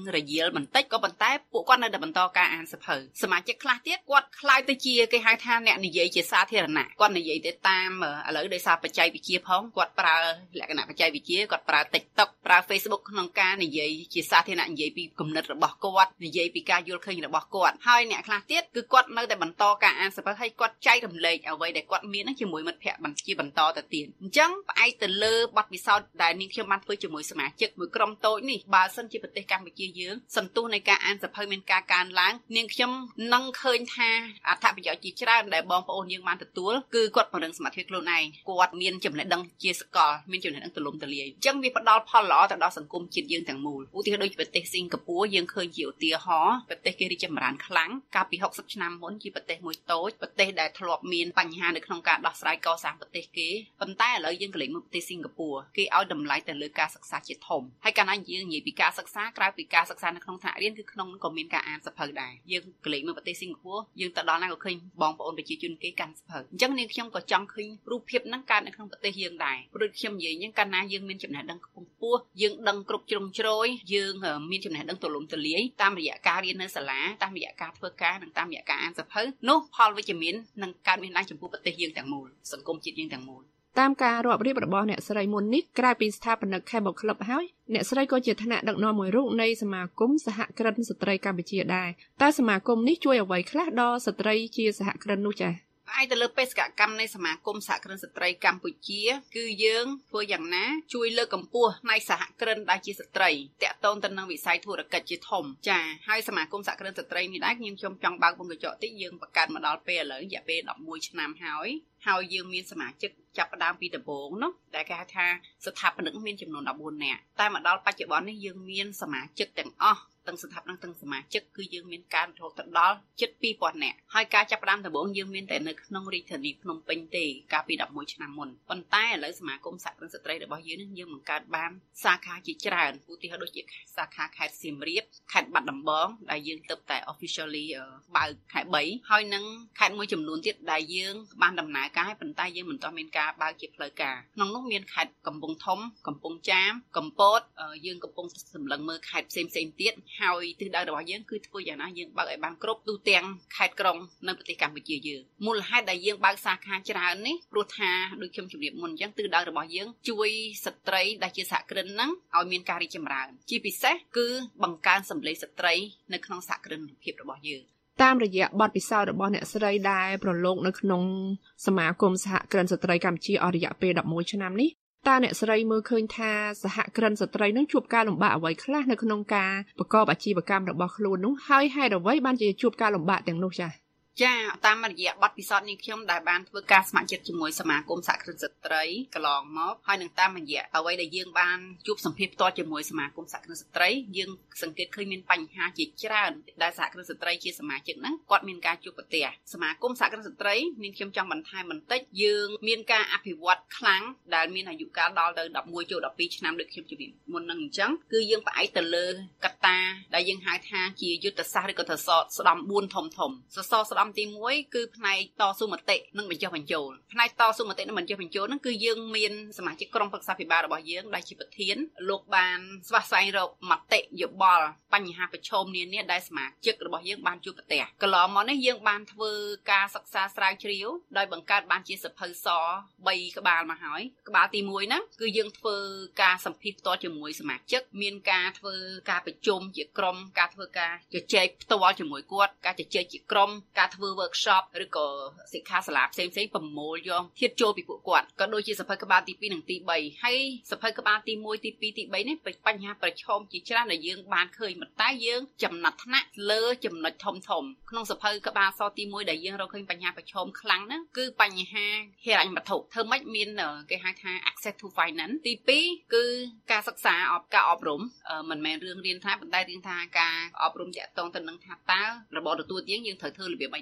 រយាលបន្តិចក៏ប៉ុន្តែពួកគាត់នៅតែបន្តការអានសៀវភៅសមាជិកខ្លះទៀតគាត់ខ្លាចទៅជាគេហៅថាអ្នកនិយាយជាសាធារណៈគាត់និយាយទៅតាមឥឡូវដោយសារបច្ចេកវិទ្យាផងគាត់ប្រើលក្ខណៈបច្ចេកវិទ្យាគាត់ប្រើ TikTok ប្រើ Facebook ក្នុងការនិយាយជាសាធារណៈនិយាយពីគំនិតរបស់គាត់និយាយពីការយល់ឃើញរបស់គាត់ហើយអ្នកខ្លះទៀតគឺគាត់នៅតែបន្តការអានសៀវភៅហើយគាត់ចែករំលែកអ្វីដែលគាត់មានហ្នឹងជាមួយមិត្តភ័ក្តិបញ្ជាបន្តទៅទៀតអញ្ចឹងផ្អែកទៅលើបទពិសោធន៍ដែលនាងខ្ញុំបានធ្វើជាមួយសមាជិកមួយក្រុមតូចនេះបើសិនជាប្រទេសកម្ពុជាយើងសន្ទុះនៃការអានសៀវភៅមានការកើនឡើងនាងខ្ញុំនឹងឃើញថាអត្ថប្រយោជន៍ជាច្រើនដែលបងប្អូនយើងបានទទួលគឺគាត់ពង្រឹងសមត្ថភាពខ្លួនឯងគាត់មានចំណេះដឹងជាសកលមានចំណេះដឹងទូលំទូលាយអញ្ចឹងវាផ្ដល់ផលល្អទៅដល់សង្គមជាតិយើងទាំងមូលឧទាហរណ៍ដូចប្រទេសសិង្ហបុរីយើងឃើញជាឧទាហរណ៍ប្រទេសគេរីកចម្រើនខ្លាំងកាលពីហុកសិបឆ្នាំមុនជាប្រទេសមួយតូចប្រទេសដែលធ្លាប់មានបញ្ហានៅក្នុងការដោះស្រាយកសាងប្រទេសគេប៉ុន្តែឥឡូវយើងកន្លែងមកប្រទេសសិង្ហបុរីគេឲ្យតម្លៃទៅលើការសិក្សាជាធំហើយកាលណាយើងនិយាយពីការសិក្សាក្រៅពីការសិក្សានៅក្នុងថ្នាក់រៀនគឺក្នុងនោះក៏មានការអានសៀវភៅដែរយើងកន្លែងមកប្រទេសសិង្ហបុរីយើងទៅដល់ណាក៏ឃើញបងប្អូនប្រជាជនគេកាន់សៀវភៅអញ្ចឹងនាងខ្ញុំក៏ចង់ឃើញរូបភាពហ្នឹងកើតនៅក្នុងប្រទេសយើងដែរព្រោះខ្ញុំនិយាយអញ្ចឹងកាលណាយើងមានចំណេះដឹងខ្ពង់ខ្ពស់យើងដឹងគ្រប់ជ្រុងជ្រោយយើងមានចំណេះដឹងទូលំទូលាយតាមរយៈការរៀននៅសាលាតាមរយៈការធ្វើការនិងតាមរយៈការអានសៀវភៅនោះផលវិជ្ជមាននឹងកើតមានឡើងចំពោះប្រទេសយើងទាំងមូលសង្គមជាតិយើងទាំងមូលតាមការរាប់រៀបរបស់អ្នកស្រីមុននេះក្រៅពីស្ថាបនិក Cable Club ហើយអ្នកស្រីក៏ជាថ្នាក់ដឹកនាំមួយរូបនៃសមាគមសហគ្រិនស្ត្រីកម្ពុជាដែរតើសមាគមនេះជួយអ្វីខ្លះដល់ស្ត្រីជាសហគ្រិននោះចា៎ផ្អែកទៅលើបេសកកម្មនៃសមាគមសហគ្រិនស្ត្រីកម្ពុជាគឺយើងធ្វើយ៉ាងណាជួយលើកកម្ពស់ផ្នែកសហគ្រិនដែលជាស្ត្រីតាក់ទងទៅនឹងវិស័យធុរកិច្ចជាធំចាហើយសមាគមសហគ្រិនស្ត្រីនេះដែរខ្ញុំខ្ញុំចង់បើកបង្កញ្ចក់តិចយើងបង្កើតមកដល់ពេលឥឡូវរយៈពេលដប់មួយឆ្នាំហើយហើយយើងមានសមាជិកចាប់ផ្ដើមពីដំបូងនោះដែលគេហៅថាស្ថាបនិកមានចំនួនដប់បួននាក់តែមកដល់បច្ចុប្បន្ននេះយើងមានសមាជិកទាំងអស់ទាំងស្ថាបនិកទាំងសមាជិកគឺយើងមានការរហូតទៅដល់ជិតពីរពាន់នាក់ហើយការចាប់ផ្ដើមដំបូងយើងមានតែនៅក្នុងរាជធានីភ្នំពេញទេកាលពីដប់មួយឆ្នាំមុនប៉ុន្តែឥឡូវសមាគមសហគ្រិនស្ត្រីរបស់យើងនេះយើងបង្កើតបានសាខាជាច្រើនឧទាហរណ៍ដូចជាសាខាខេត្តសៀមរាបខេត្តបាត់ដំបងដែលយើងទើបតែ officially បើកខែបីហើយនឹងខេត្តមួយចំនួនទៀតដែលយើងបានដំណើរការហើយប៉ុន្តែយើងមិនទាន់មានការបើកជាផ្លូវការក្នុងនោះមានខេត្តកំពង់ធំកំពង់ចាមកំពតយើងកំពុងសម្លឹងមើលខេត្តផ្សេងផ្សេងទៀតហើយទិសដៅរបស់យើងគឺធ្វើយ៉ាងណាយើងបើកឲ្យបានគ្រប់ទូទាំងខេត្តក្រុងនៅប្រទេសកម្ពុជាយើងមូលហេតុដែលយើងបើកសាខាច្រើននេះព្រោះថាដូចខ្ញុំជម្រាបមុនអញ្ចឹងទិសដៅរបស់យើងជួយស្ត្រីដែលជាសហគ្រិនហ្នឹងឲ្យមានការរីកចម្រើនជាពិសេសគឺបង្កើនសម្លេងស្ត្រីនៅក្នុងសហគ្រិនភាពរបស់យើងតាមរយៈបទពិសោធន៍របស់អ្នកស្រីដែលប្រឡូកនៅក្នុងសមាគមសហគ្រិនស្ត្រីកម្ពុជាអស់រយៈពេលដប់មួយឆ្នាំនេះតើអ្នកស្រីមើលឃើញថាសហគ្រិនស្ត្រីនឹងជួបការលំបាកអ្វីខ្លះនៅក្នុងការប្រកបអាជីវកម្មរបស់ខ្លួននោះហើយហេតុអ្វីបានជាជួបការលំបាកទាំងនោះចា៎ចាតាមរយៈបទពិសោធន៍នេះខ្ញុំដែលបានធ្វើការស្ម័គ្រចិត្តជាមួយសមាគមសហគ្រិនស្ត្រីកន្លងមកហើយនឹងតាមរយៈអ្វីដែលយើងបានជួបសម្ភាសផ្ទាល់ជាមួយសមាគមសហគ្រិនស្ត្រីយើងសង្កេតឃើញមានបញ្ហាជាច្រើនដែលសហគ្រិនស្ត្រីជាសមាជិកហ្នឹងគាត់មានការជួបប្រទះសមាគមសហគ្រិនស្ត្រីនាងខ្ញុំចង់បន្ថែមបន្តិចយើងមានការអភិវឌ្ឍខ្លាំងដែលមានអាយុកាលដល់ទៅដប់មួយចូលដប់ពីរឆ្នាំដូចខ្ញុំជម្រាបមុនហ្នឹងអញ្ចឹងគឺយើងផ្អែកទៅលើកត្តាដែលយើងហៅថាជាយុទ្ធសាស្ត្រឬក៏ទៅសតស្ដំបួនធំធំសសរស្ដំទីមួយគឺផ្នែកតស៊ូមតិនិងបញ្ចុះបញ្ចូលផ្នែកតស៊ូមតិនិងបញ្ចុះបញ្ចូលហ្នឹងគឺយើងមានសមាជិកក្រុមប្រឹក្សាភិបាលរបស់យើងដែលជាប្រធានលោកបានស្វះស្វែងរកមតិយោបល់បញ្ហាប្រឈមនានាដែលសមាជិករបស់យើងបានជួបប្រទះកន្លងមកនេះយើងបានធ្វើការសិក្សាស្រាវជ្រាវដោយបង្កើតបានជាសភៅសបីក្បាលមកហើយក្បាលទីមួយហ្នឹងគឺយើងធ្វើការសម្ភាសផ្ទាល់ជាមួយសមាជិកមានការធ្វើការប្រជុំជាក្រុមការធ្វើការជជែកផ្ទាល់ជាមួយគាត់ការជជែកជាក្រុមការធ្វើ workshop ឬក៏សិក្ខាសាលាផ្សេងផ្សេងប្រមូលយកធាតុចូលពីពួកគាត់ក៏ដូចជាសភៅក្បាលទីពីរនិងទីបីហើយសភៅក្បាលទីមួយទីពីរទីបីនេះបញ្ហាប្រឈមជាច្រើនដែលយើងបានឃើញប៉ុន្តែយើងចំណាត់ថ្នាក់លើចំណុចធំធំក្នុងសភៅក្បាលសទីមួយដែលយើងរកឃើញបញ្ហាប្រឈមខ្លាំងហ្នឹងគឺបញ្ហាហិរញ្ញវត្ថុធ្វើម៉េចមានគេហៅថា access to finance ទីពីរគឺការសិក្សាអបការអប់រំមិនមែនរឿងរៀនថាប៉ុន្តែរឿងថាការអប់រំតាក់ទងទៅនឹងថាតើរបបទទួលទានយើងត្រូវធ្វើរបៀបម៉េច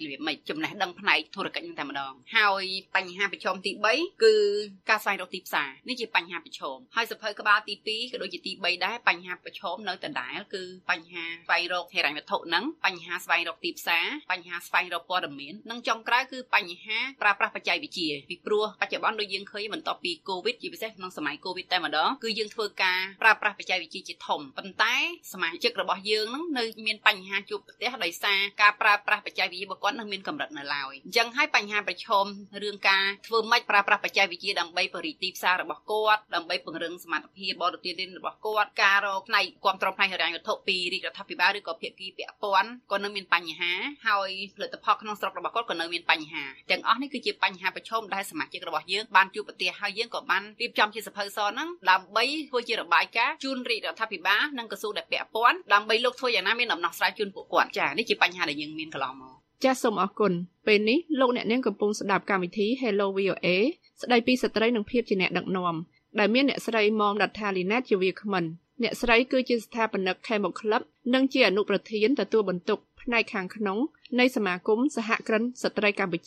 របៀបម៉េចចំណេះដឹងផ្នែកធុរកិច្ចនឹងតែម្ដងហើយបញ្ហាប្រឈមទីបីគឺការស្វែងរកទីផ្សារនេះជាបញ្ហាប្រឈមហើយសភៅក្បាលទីពីរក៏ដូចជាទីបីដែរបញ្ហាប្រឈមនៅដដែលគឺបញ្ហាស្វែងរកហិរញ្ញវត្ថុហ្នឹងបញ្ហាស្វែងរកទីផ្សារបញ្ហាស្វែងរកព័ត៌មាននិងចុងក្រោយគឺបញ្ហាប្រើប្រាស់បច្ចេកវិទ្យាពីព្រោះបច្ចុប្បន្នដូចយើងឃើញបន្ទាប់ពីកូវីដជាពិសេសក្នុងសម័យ COVID តែម្ដងគឺយើងធ្វើការប្រើប្រាស់បច្ចេកវិទ្យាជាធំប៉ុន្តែសមាជិករបស់យើងហ្នឹងនៅមានបញ្ហាជួបប្រទះដោយសារការប្រើប្រាស់បច្ចេកវិទ្យារបស់គាត់នៅមានកម្រិតនៅឡើយអញ្ចឹងហើយបញ្ហាប្រឈមរឿងការធ្វើម៉េចប្រើប្រាស់បច្ចេកវិទ្យាដើម្បីពង្រីកទីផ្សាររបស់គាត់ដើម្បីពង្រឹងសមត្ថភាពបរិយាកាសរបស់គាត់ការរកផ្នែកគ្រប់គ្រងផ្នែកហិរញ្ញវត្ថុពីរាជរដ្ឋាភិបាលឬក៏ភាគីពាក់ព័ន្ធក៏នៅមានបញ្ហាហើយផលិតផលក្នុងស្រុករបស់គាត់ក៏នៅមានបញ្ហាទាំងអស់នេះគឺជាបញ្ហាប្រឈមដែលសមាជិករបស់យើងបានជួបប្រទះហើយយើងក៏បានរៀបចំជាសភៅសហ្នឹងដើម្បីធ្វើជារបាយការណ៍ជូនរាជរដ្ឋាភិបាលនិងក្រសួងដែលពាក់ព័ន្ធដើម្បីលោកធ្វើយ៉ាងណាមានដំណោះស្រាយជូនពួកគាត់ចានេះជាបញ្ហាដែលយើងមានកន្លងមកចាសសូមអរគុណពេលនេះលោកអ្នកនាងកំពុងស្ដាប់កម្មវិធី Hello វី អូ เอ ស្ដីពីស្ត្រីនិងភាពជាអ្នកដឹកនាំដែលមានអ្នកស្រីមុំដតាលីណាតជាវាគ្មិនអ្នកស្រីគឺជាស្ថាបនិក Camel Club និងជាអនុប្រធានទទួលបន្ទុកផ្នែកខាងក្នុងនៃសមាគមសហគ្រិនស្ត្រីកម្ពុជា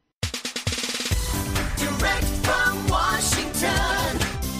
Direct from Washington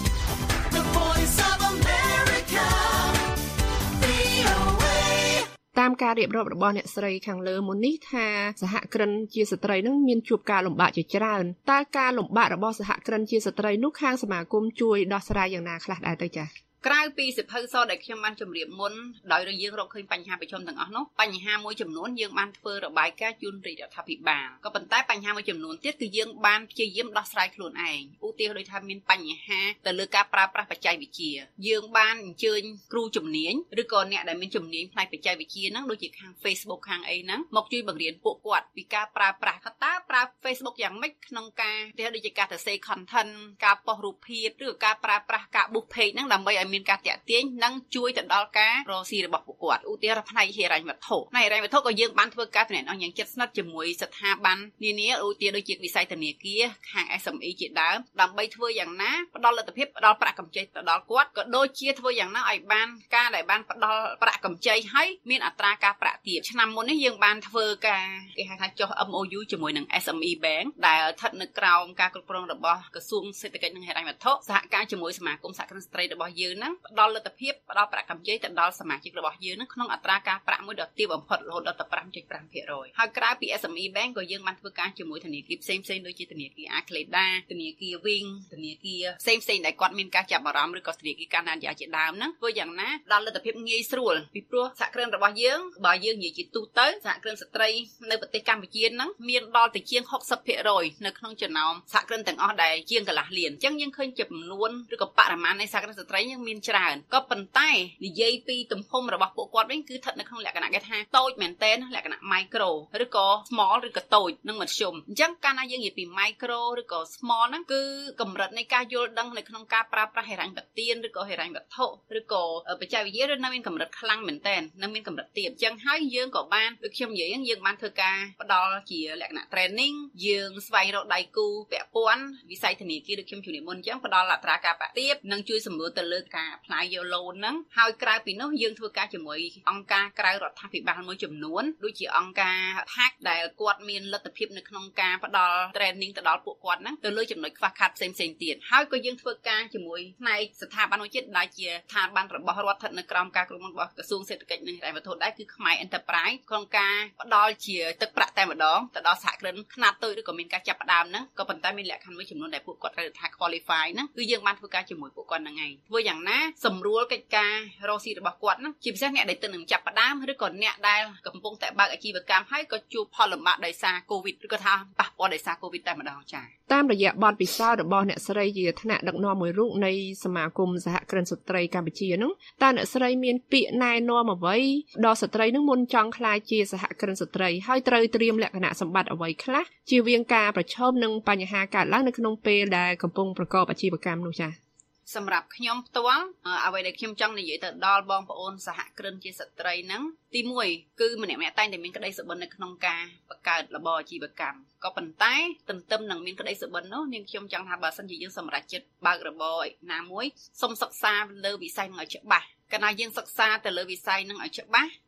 The Voice of America វី អូ เอតាមការរៀបរាប់របស់អ្នកស្រីខាងលើមុននេះថាសហគ្រិនជាស្ត្រីនឹងមានជួបការលំបាកជាច្រើនតើការលំបាករបស់សហគ្រិនជាស្ត្រីនោះខាងសមាគមជួយដោះស្រាយយ៉ាងណាខ្លះដែរទៅចា៎ក្រៅពីសិភៅសដែលខ្ញុំបានជម្រាបមុនដោយយើងរកឃើញបញ្ហាប្រឈមទាំងអស់នោះបញ្ហាមួយចំនួនយើងបានធ្វើរបាយការណ៍ជូនរាជរដ្ឋាភិបាលក៏ប៉ុន្តែបញ្ហាមួយចំនួនទៀតគឺយើងបានព្យាយាមដោះស្រាយខ្លួនឯងឧទាហរណ៍ដូចថាមានបញ្ហាទៅលើការប្រើប្រាស់បច្ចេកវិទ្យាយើងបានអញ្ជើញគ្រូជំនាញឬក៏អ្នកដែលមានជំនាញផ្នែកបច្ចេកវិទ្យាហ្នឹងដូចជាខាង Facebook ខាងអីហ្នឹងមកជួយបង្រៀនពួកគាត់ពីការប្រើប្រាស់តើប្រើ Facebook យ៉ាងម៉េចក្នុងការឧទាហរណ៍ដូចជាការសរសេរ content ការប៉ុស្តិ៍រូបភាពឬក៏ការប្រើប្រាស់ការ boost page ហ្នឹងដើម្បីឲ្យមានការតាក់ទាញនិងជួយទៅដល់ការរកស៊ីរបស់ពួកគាត់ឧទាហរណ៍ផ្នែកហិរញ្ញវត្ថុផ្នែកហិរញ្ញវត្ថុក៏យើងបានធ្វើការទំនាក់ទំនងយ៉ាងជិតស្និទ្ធជាមួយស្ថាប័ននានាឧទាហរណ៍ដូចជាវិស័យធនាគារខាង เอส เอ็ม อี ជាដើមដើម្បីធ្វើយ៉ាងណាផ្ដល់លទ្ធភាពផ្ដល់ប្រាក់កម្ចីទៅដល់គាត់ក៏ដូចជាធ្វើយ៉ាងណាឲ្យបានការដែលបានផ្ដល់ប្រាក់កម្ចីឲ្យមានអត្រាការប្រាក់ទាបឆ្នាំមុននេះយើងបានធ្វើការគេហៅថាចុះ em o u ជាមួយនឹង เอส เอ็ม อี Bank ដែលស្ថិតនៅក្រោមការគ្រប់គ្រងរបស់ក្រសួងសេដ្ឋកិច្ចនិងហិរញ្ញវត្ថុសហការជាមួយសមាគមសហគ្រិនស្ត្រីរបស់យើងហ្នឹងផ្ដល់លទ្ធភាពផ្ដល់ប្រាក់កម្ចីទៅដល់សមាជិករបស់យើងនឹងក្នុងអត្រាការប្រាក់មួយដ៏ទាបបំផុតរហូតដល់ទៅ five point five percent ហើយក្រៅពី เอส เอ็ม อี Bank ក៏យើងបានធ្វើការជាមួយធនាគារផ្សេងៗដូចជាធនាគារ Akleda ធនាគារ Wing ធនាគារផ្សេងៗដែលគាត់មានការចាប់អារម្មណ៍ឬក៏ធនាគារកាណាឌាជាដើមហ្នឹងធ្វើយ៉ាងណាដល់លទ្ធភាពងាយស្រួលពីព្រោះសហគ្រិនរបស់យើងបើយើងនិយាយជាទូទៅសហគ្រិនស្ត្រីនៅប្រទេសកម្ពុជាហ្នឹងមានដល់ទៅជាងsixty percent នៅក្នុងចំណោមសហគ្រិនទាំងអស់ដែលជាងកន្លះលានអញ្ចឹងយើងឃើញចំនួនឬក៏បរិមាណនៃសហគ្រិនស្ត្រីយើងមានច្រើនក៏ប៉ុន្តែនិយាយពីទំហំរបស់ពួកគាត់វិញគឺស្ថិតនៅក្នុងលក្ខណៈគេថាតូចមែនទែនលក្ខណៈ micro ឬក៏ small ឬក៏តូចនិងមធ្យមអញ្ចឹងកាលណាយើងនិយាយពី micro ឬក៏ small ហ្នឹងគឺកម្រិតនៃការយល់ដឹងនៅក្នុងការប្រើប្រាស់ហិរញ្ញប្បទានឬក៏ហិរញ្ញវត្ថុឬក៏បច្ចេកវិទ្យានៅមានកម្រិតខ្លាំងមែនទែននៅមានកម្រិតទាបអញ្ចឹងហើយយើងក៏បានដូចខ្ញុំនិយាយហ្នឹងយើងបានធ្វើការផ្ដល់ជាលក្ខណៈ training យើងស្វែងរកដៃគូពាក់ព័ន្ធវិស័យធនាគារដូចខ្ញុំជំរាបមុនអញ្ចឹងផ្ដល់អត្រាការប្រាក់ទាបនិងជួយសម្រួលទៅលើការ apply យក loan ហ្នឹងហើយក្រៅពីនោះយើងធ្វើការជាមួយអង្គការក្រៅរដ្ឋាភិបាលមួយចំនួនដូចជាអង្គការ Pack ដែលគាត់មានលទ្ធភាពនៅក្នុងការផ្ដល់ training ទៅដល់ពួកគាត់ហ្នឹងទៅលើចំណុចខ្វះខាតផ្សេងៗទៀតហើយក៏យើងធ្វើការជាមួយផ្នែកស្ថាប័នមួយទៀតដែលជាស្ថាប័នរបស់រដ្ឋស្ថិតនៅក្រោមការគ្រប់គ្រងរបស់ក្រសួងសេដ្ឋកិច្ចនិងហិរញ្ញវត្ថុដែរគឺខ្មែរ Enterprise ក្នុងការផ្ដល់ជាទឹកប្រាក់តែម្ដងទៅដល់សហគ្រិនខ្នាតតូចឬក៏មានការចាប់ផ្ដើមហ្នឹងក៏ប៉ុន្តែមានលក្ខខណ្ឌមួយចំនួនដែលពួកគាត់ត្រូវថា qualify ហ្នឹងគឺយើងបានធ្វើការជាមួយពួកគាត់ហ្នឹងឯងធ្វើយ៉ាងណាសម្រួលកិច្ចការរកស៊ីរបស់គាត់ហ្នឹងជាពិសេសអ្នកដែលទៅនឹងចាប់ផ្ដើមឬក៏អ្នកដែលកំពុងតែបើកអាជីវកម្មហើយក៏ជួបផលលំបាកដោយសារ COVID ឬក៏ថាប៉ះពាល់ដោយសារ COVID តែម្ដងចា៎តាមរយៈបទពិសោធន៍របស់អ្នកស្រីជាថ្នាក់ដឹកនាំមួយរូបនៃសមាគមសហគ្រិនស្ត្រីកម្ពុជានោះតើអ្នកស្រីមានពាក្យណែនាំអ្វីដល់ស្ត្រីនឹងមុនចង់ក្លាយជាសហគ្រិនស្ត្រីហើយត្រូវត្រៀមលក្ខណៈសម្បត្តិអ្វីខ្លះជៀសវាងការប្រឈមនឹងបញ្ហាកើតឡើងនៅក្នុងពេលដែលកំពុងប្រកបអាជីវកម្មនោះចា៎សម្រាប់ខ្ញុំផ្ទាល់អ្វីដែលខ្ញុំចង់និយាយទៅដល់បងប្អូនសហគ្រិនជាស្ត្រីហ្នឹងទីមួយគឺម្នាក់ម្នាក់តែងតែមានក្តីសុបិននៅក្នុងការបង្កើតរបរអាជីវកម្មក៏ប៉ុន្តែទន្ទឹមនឹងមានក្តីសុបិននោះនាងខ្ញុំចង់ថាបើសិនជាយើងសម្រេចចិត្តបើករបរណាមួយសូមសិក្សាលើវិស័យនឹងឲ្យច្បាស់កាលណាយើងសិក្សាទៅលើវិស័យនឹងឲ្យច្បាស់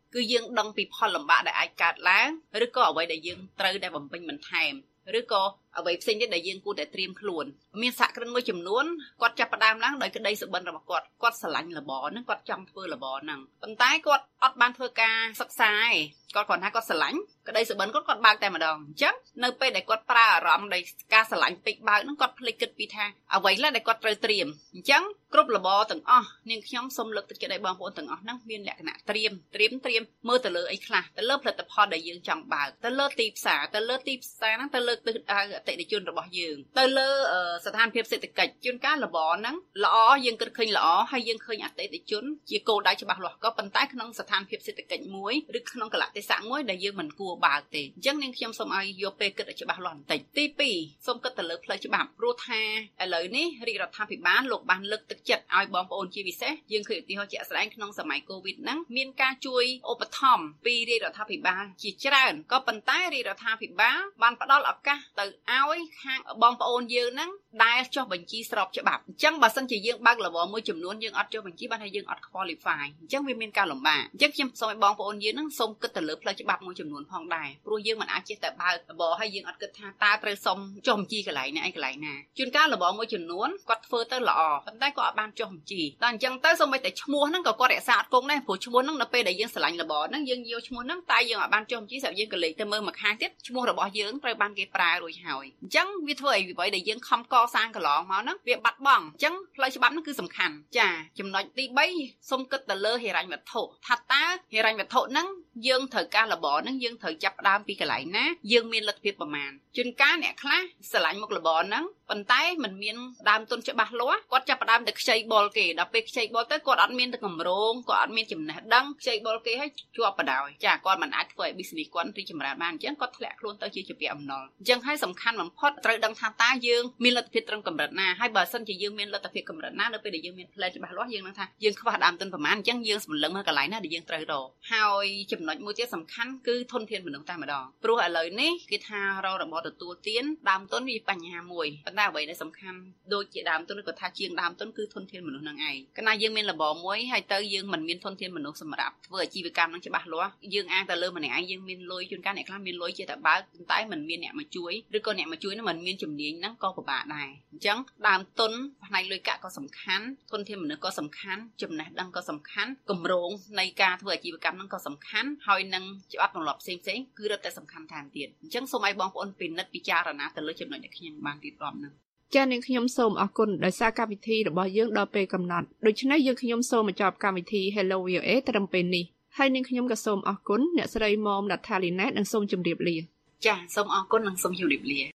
គឺយើងដឹងពីផលលំបាកដែលអាចកើតឡើងឬក៏អ្វីដែលយើងត្រូវតែបំពេញបន្ថែមឬក៏អ្វីផ្សេងទៀតដែលយើងគួរតែត្រៀមខ្លួនមានសហគ្រិនមួយចំនួនគាត់ចាប់ផ្ដើមឡើងដោយក្តីសុបិនរបស់គាត់គាត់ស្រឡាញ់របរហ្នឹងគាត់ចង់ធ្វើរបរហ្នឹងប៉ុន្តែគាត់អត់បានធ្វើការសិក្សាឯងគាត់គ្រាន់ថាគាត់ស្រឡាញ់ក្តីសុបិនគាត់គាត់បើកតែម្ដងអញ្ចឹងនៅពេលដែលគាត់ប្រើអារម្មណ៍ដោយការស្រឡាញ់ពេកបើកហ្នឹងគាត់ភ្លេចគិតពីថាអ្វីដែលគាត់ត្រូវត្រៀមអញ្ចឹងគ្រប់របរទាំងអស់នាងខ្ញុំសូមលើកទឹកចិត្តឲ្យបងប្អូនទាំងអស់ហ្នឹងមានលក្ខណៈត្រៀមត្រៀមត្រៀមមើលទៅលើអីខ្លះទៅលើផលិតផលដែលយើងចង់បើកទៅលើទីផ្សារទៅលើទីផ្សារហ្នឹងទៅលើទិសដៅអតិថិជនរបស់យើងទៅលើស្ថានភាពសេដ្ឋកិច្ចជួនកាលរបរហ្នឹងល្អយើងគិតឃើញល្អហើយយើងឃើញអតិថិជនជាគោលដៅច្បាស់លាស់ក៏ប៉ុន្តែក្នុងស្ថានភាពសេដ្ឋកិច្ចមួយឬក្នុងកលៈទេសៈមួយដែលយើងមិនគួរបើកទេអញ្ចឹងនាងខ្ញុំសូមឲ្យយកពេលគិតឲ្យច្បាស់លាស់បន្តិចទីពីរសូមគិតទៅលើផ្លូវច្បាប់ព្រោះថាឥឡូវនេះរាជរដ្ឋាភិបាលលោកបានលើកទឹកចិត្តឲ្យបងប្អូនជាពិសេសយើងឃើញឧទាហរណ៍ជាក់ស្ដែងក្នុងសម័យកូវីដហ្នឹងមានការជួយឧបត្ថម្ភពីរាជរដ្ឋាភិបាលជាច្រើនក៏ប៉ុន្តែរាជរដ្ឋាភិបាលបានផ្ដល់ឱកាសទៅឲ្យខាងបងប្អូនយើងហ្នឹងដែលចុះបញ្ជីស្របច្បាប់អញ្ចឹងបើសិនជាយើងបើកលំអមួយចំនួនយើងអត់ចុះបញ្ជីបានថាយើងអត់ qualify អញ្ចឹងវាមានការលំបាកអញ្ចឹងខ្ញុំសូមឲ្យបងប្អូនយើងហ្នឹងសូមគិតទៅលើផ្លូវច្បាប់មួយចំនួនផងដែរព្រោះយើងមិនអាចចេះតែបើកលំហើយយើងអត់គិតថាតើត្រូវសុំចុះបញ្ជីកន្លែងណាឯកន្លែងណាជួនកាលលំមួយចំនួនគាត់ធ្វើទៅល្អប៉ុន្តែគាត់អត់បានចុះបញ្ជីតែអញ្ចឹងទៅសូម្បីតែឈ្មោះហ្នឹងក៏គាត់រក្សាអត់គង់ដែរព្រោះឈ្មោះហ្នឹងនៅពេលដែលយើងស្រឡាញ់លំហ្នឹងយើងយកឈ្មោះហ្នឹងតែយើងអត់បានចុះបញ្ជីសម្រាប់យើងក៏លេខទៅមើលមួយខាងទៀតឈ្មោះរបស់យើងត្រូវបានគេប្រើរួចហើយអញ្ចឹងវាធ្វើឲ្យអ្វីដែលយើងខំកសាងកន្លងមកហ្នឹងវាបាត់បង់អញ្ចឹងផ្លូវច្បាប់ហ្នឹងគឺសំខាន់ចាចំណុចទីបីសូមគិតទៅលើហិរញ្ញវត្ថុថាតើហិរញ្ញវត្ថុហ្នឹងយើងត្រូវការលំហ្នឹងយើងត្រូវចាប់ផ្ដើមពីកន្លែងណាយើងមានលទ្ធភាពប្រមាណជួនកាលអ្នកខ្លះស្រឡាញ់មុខលំហ្នឹងប៉ុន្តែมันមានដើមទុនច្បាស់លាស់គាត់ចាប់ផ្ដើមតែខ្ចីបុលគេដល់ពេលខ្ចីបុលទៅគាត់អត់មានទៅកម្រងគាត់អត់មានចំណេះដឹងខ្ចីបុលគេឲ្យជាប់បដ ாய் ចាគាត់មិនអាចធ្វើឲ្យ business គាត់រីកចម្រើនបានអញ្ចឹងគាត់ធ្លាក់ខ្លួនទៅជាជាពាក់អំណុលអញ្ចឹងហើយសំខាន់បំផុតត្រូវដឹងថាតើយើងមានលទ្ធភាពត្រឹមកម្រិតណាហើយបើសិនជាយើងមានលទ្ធភាពកម្រិតណានៅពេលដែលយើងមានផ្លែច្បាស់លាស់យើងនឹងថាយើងខ្វះដើមទុនប្រមាណអញ្ចឹងយើងសម្លឹងមើលកន្លែងណាដែលយើងត្រូវរកហើយចំណុចមួយទៀតសំខាន់គឺធនធានមនុស្សតែម្ដងព្រោះឥឡូវនេះគេថារករបបទទួលទានដើមទុនវាបញ្ហាមួយប៉ុន្តែអ្វីដែលសំខាន់ដូចជាដើមទុនឬក៏ថាជាងដើមទុនគឺធនធានមនុស្សនឹងឯងកាលណាយើងមានរបបមួយហើយទៅយើងមិនមានធនធានមនុស្សសម្រាប់ធ្វើអាជីវកម្មនឹងច្បាស់លាស់យើងអាចទៅលើម្នាក់ឯងយើងមានលុយជួនកាលអ្នកខ្លះមានលុយជាតែបើកប៉ុន្តែមិនមានអ្នកមកជួយឬក៏អ្នកមកជួយនឹងមិនមានជំនាញហ្នឹងក៏ពិបាកដែរអញ្ចឹងដើមទុនផ្នែកលុយកាក់ក៏សំខាន់ធនធានមនុស្សក៏សំខាន់ចំណេះដឹងក៏សំខាន់គម្រោងនៃការធ្វើអាជីវកម្មហ្នឹងក៏សំខាន់ហើយនឹងច្បាប់ទម្លាប់ផ្សេងៗគឺរឹតតែសំខាន់ថែមទៀតអញ្ចឹងសូមឲ្យបងប្អូនពិនិត្យពិចារណាទៅលើចំណុចដែលខ្ញុំបានរៀបរាប់ហ្នឹងចា៎នាងខ្ញុំសូមអរគុណដោយសារកម្មវិធីរបស់យើងដល់ពេលកំណត់ដូច្នេះយើងខ្ញុំសូមបញ្ចប់កម្មវិធី Hello វី អូ เอ ត្រឹមពេលនេះហើយនាងខ្ញុំក៏សូមអរគុណអ្នកស្រីមុំ Natalie Net និងសូមជម្រាបលាចា៎សូមអរគុណនិងសូមជម្រាបលា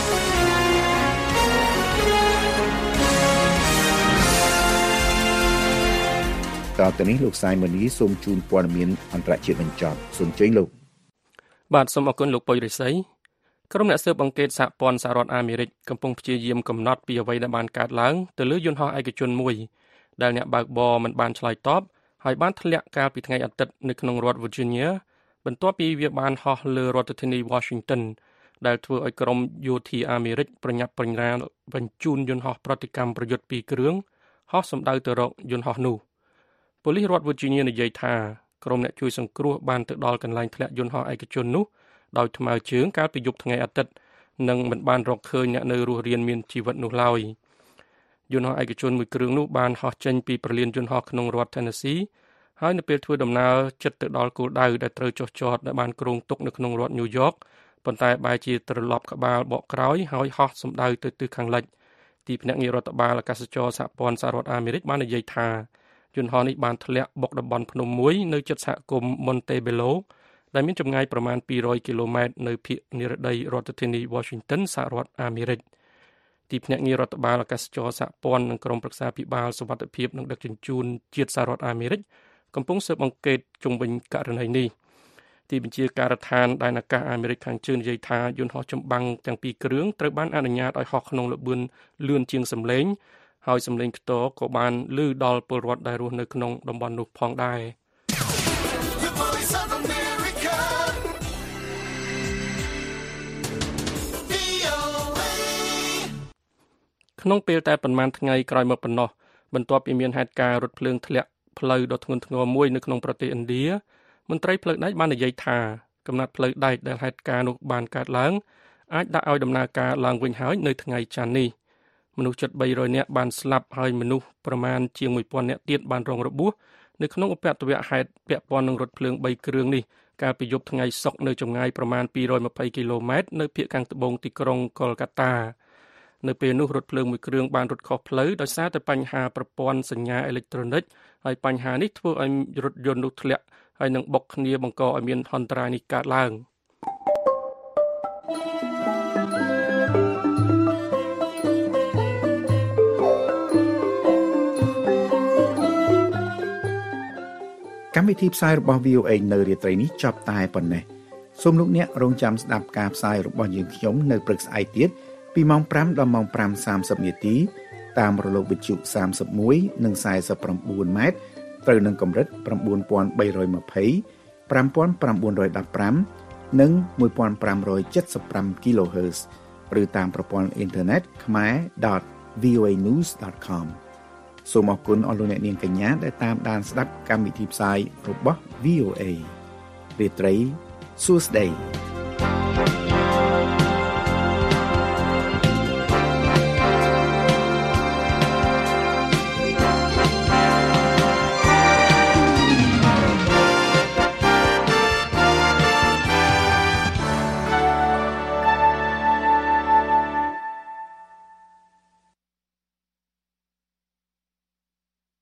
តទៅនេះលោកសាយមនីសូមជូនព័ត៌មានអន្តរជាតិបញ្ចប់សូមជើញលោកបាទសូមអរគុណលោកប៉ុយរិស័យក្រុមអ្នកស៊ើបអង្កេតសហព័ន្ធសហរដ្ឋអាមេរិកកំពុងព្យាយាមកំណត់ពីអ្វីដែលបានកើតឡើងទៅលើយន្តហោះឯកជនមួយដែលអ្នកបើកបរមិនបានឆ្លើយតបហើយបានធ្លាក់កាលពីថ្ងៃអាទិត្យនៅក្នុងរដ្ឋ Virginia បន្ទាប់ពីវាបានហោះលើរដ្ឋធានី Washington ដែលធ្វើឲ្យក្រុមយោធាអាមេរិកប្រញាប់ប្រញាល់បញ្ជូនយន្តហោះប្រតិកម្មប្រយុទ្ធពីរគ្រឿងហោះសម្ដៅទៅរកយន្តហោះនោះប៉ូលីសរដ្ឋ Virginia និយាយថាក្រុមអ្នកជួយសង្គ្រោះបានទៅដល់កន្លែងធ្លាក់យន្តហោះឯកជននោះដោយថ្មើរជើងកាលពីយប់ថ្ងៃអាទិត្យនិងមិនបានរកឃើញអ្នកនៅរស់រានមានជីវិតនោះឡើយយន្តហោះឯកជនមួយគ្រឿងនោះបានហោះចេញពីព្រលានយន្តហោះក្នុងរដ្ឋ Tennessee ហើយនៅពេលធ្វើដំណើរជិតទៅដល់គោលដៅដែលត្រូវចុះចតដែលបានគ្រោងទុកនៅក្នុងរដ្ឋ New York ប៉ុន្តែបែរជាត្រឡប់ក្បាលបកក្រោយហើយហោះសម្ដៅទៅទិសខាងលិចទីភ្នាក់ងាររដ្ឋបាលអាកាសចរសហព័ន្ធសហរដ្ឋអាមេរិកបាននិយាយថាយន្តហោះនេះបានធ្លាក់បុកតំបន់ភ្នំមួយនៅជិតសហគមន៍ Montebello ដែលមានចម្ងាយប្រមាណពីររយគីឡូម៉ែត្រនៅភាគនិរតីរដ្ឋធានី Washington សហរដ្ឋអាមេរិកទីភ្នាក់ងាររដ្ឋបាលអាកាសចរសហព័ន្ធនិងក្រុមប្រឹក្សាភិបាលសុវត្ថិភាពនិងដឹកជញ្ជូនជាតិសហរដ្ឋអាមេរិកកំពុងស៊ើបអង្កេតជុំវិញករណីនេះទីបញ្ជាការដ្ឋានដែនអាកាសអាមេរិកខាងជើងនិយាយថាយន្តហោះចម្បាំងទាំងពីរគ្រឿងត្រូវបានអនុញ្ញាតឲ្យហោះក្នុងល្បឿនលឿនជាងសម្លេងហើយសម្លេងខ្ទរក៏បានឮដល់ពលរដ្ឋដែលរស់នៅក្នុងតំបន់នោះផងដែរក្នុងពេលតែប្រមាណថ្ងៃក្រោយមកប៉ុណ្ណោះបន្ទាប់ពីមានហេតុការណ៍រថភ្លើងធ្លាក់ផ្លូវដ៏ធ្ងន់ធ្ងរមួយនៅក្នុងប្រទេសឥណ្ឌាមន្ត្រីផ្លូវដែកបាននិយាយថាកំណត់ផ្លូវដែកដែលហេតុការណ៍នោះបានកើតឡើងអាចដាក់ឲ្យដំណើរការឡើងវិញហើយនៅថ្ងៃច័ន្ទនេះមនុស្សជិតបីរយនាក់បានស្លាប់ហើយមនុស្សប្រមាណជាងមួយពាន់នាក់ទៀតបានរងរបួសនៅក្នុងឧបទ្ទវហេតុពាក់ព័ន្ធនឹងរថភ្លើងបីគ្រឿងនេះកាលពីយប់ថ្ងៃសុក្រនៅចម្ងាយប្រមាណពីររយម្ភៃគីឡូម៉ែត្រនៅភាគខាងត្បូងទីក្រុងកុលកាតានៅពេលនោះរថភ្លើងមួយគ្រឿងបានរត់ខុសផ្លូវដោយសារតែបញ្ហាប្រព័ន្ធសញ្ញាអេឡិចត្រូនិកហើយបញ្ហានេះធ្វើឲ្យរថយន្តនោះធ្លាក់ហើយនឹងបុកគ្នាបង្កឲ្យមានហន្តរាយនេះកើតឡើងកម្មវិធីផ្សាយរបស់ វី អូ เอ នៅរាត្រីនេះចប់តែប៉ុណ្ណេះសូមលោកអ្នករងចាំស្ដាប់ការផ្សាយរបស់យើងខ្ញុំនៅព្រឹកស្អែកទៀតពីម៉ោងប្រាំដល់ម៉ោងប្រាំសាមសិបនាទីតាមរលកវិទ្យុសាមសិបមួយនិង สี่สิบเก้า ម៉ែត្រត្រូវនឹងកម្រិតchín nghìn ba trăm hai mươi 5915 និង1575 kHz ឬតាមប្រព័ន្ធអ៊ីនធឺណិត khmer dot v o a news dot com សូមអរគុណអស់លោកអ្នកនាងកញ្ញាដែលតាមដានស្ដាប់កម្មវិធីផ្សាយរបស់ វី អូ เอ រាត្រីសួស្តី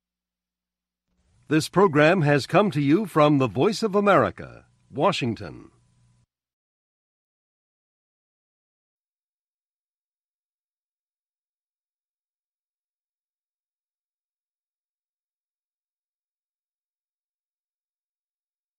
This program has come to you from the Voice of America, Washington.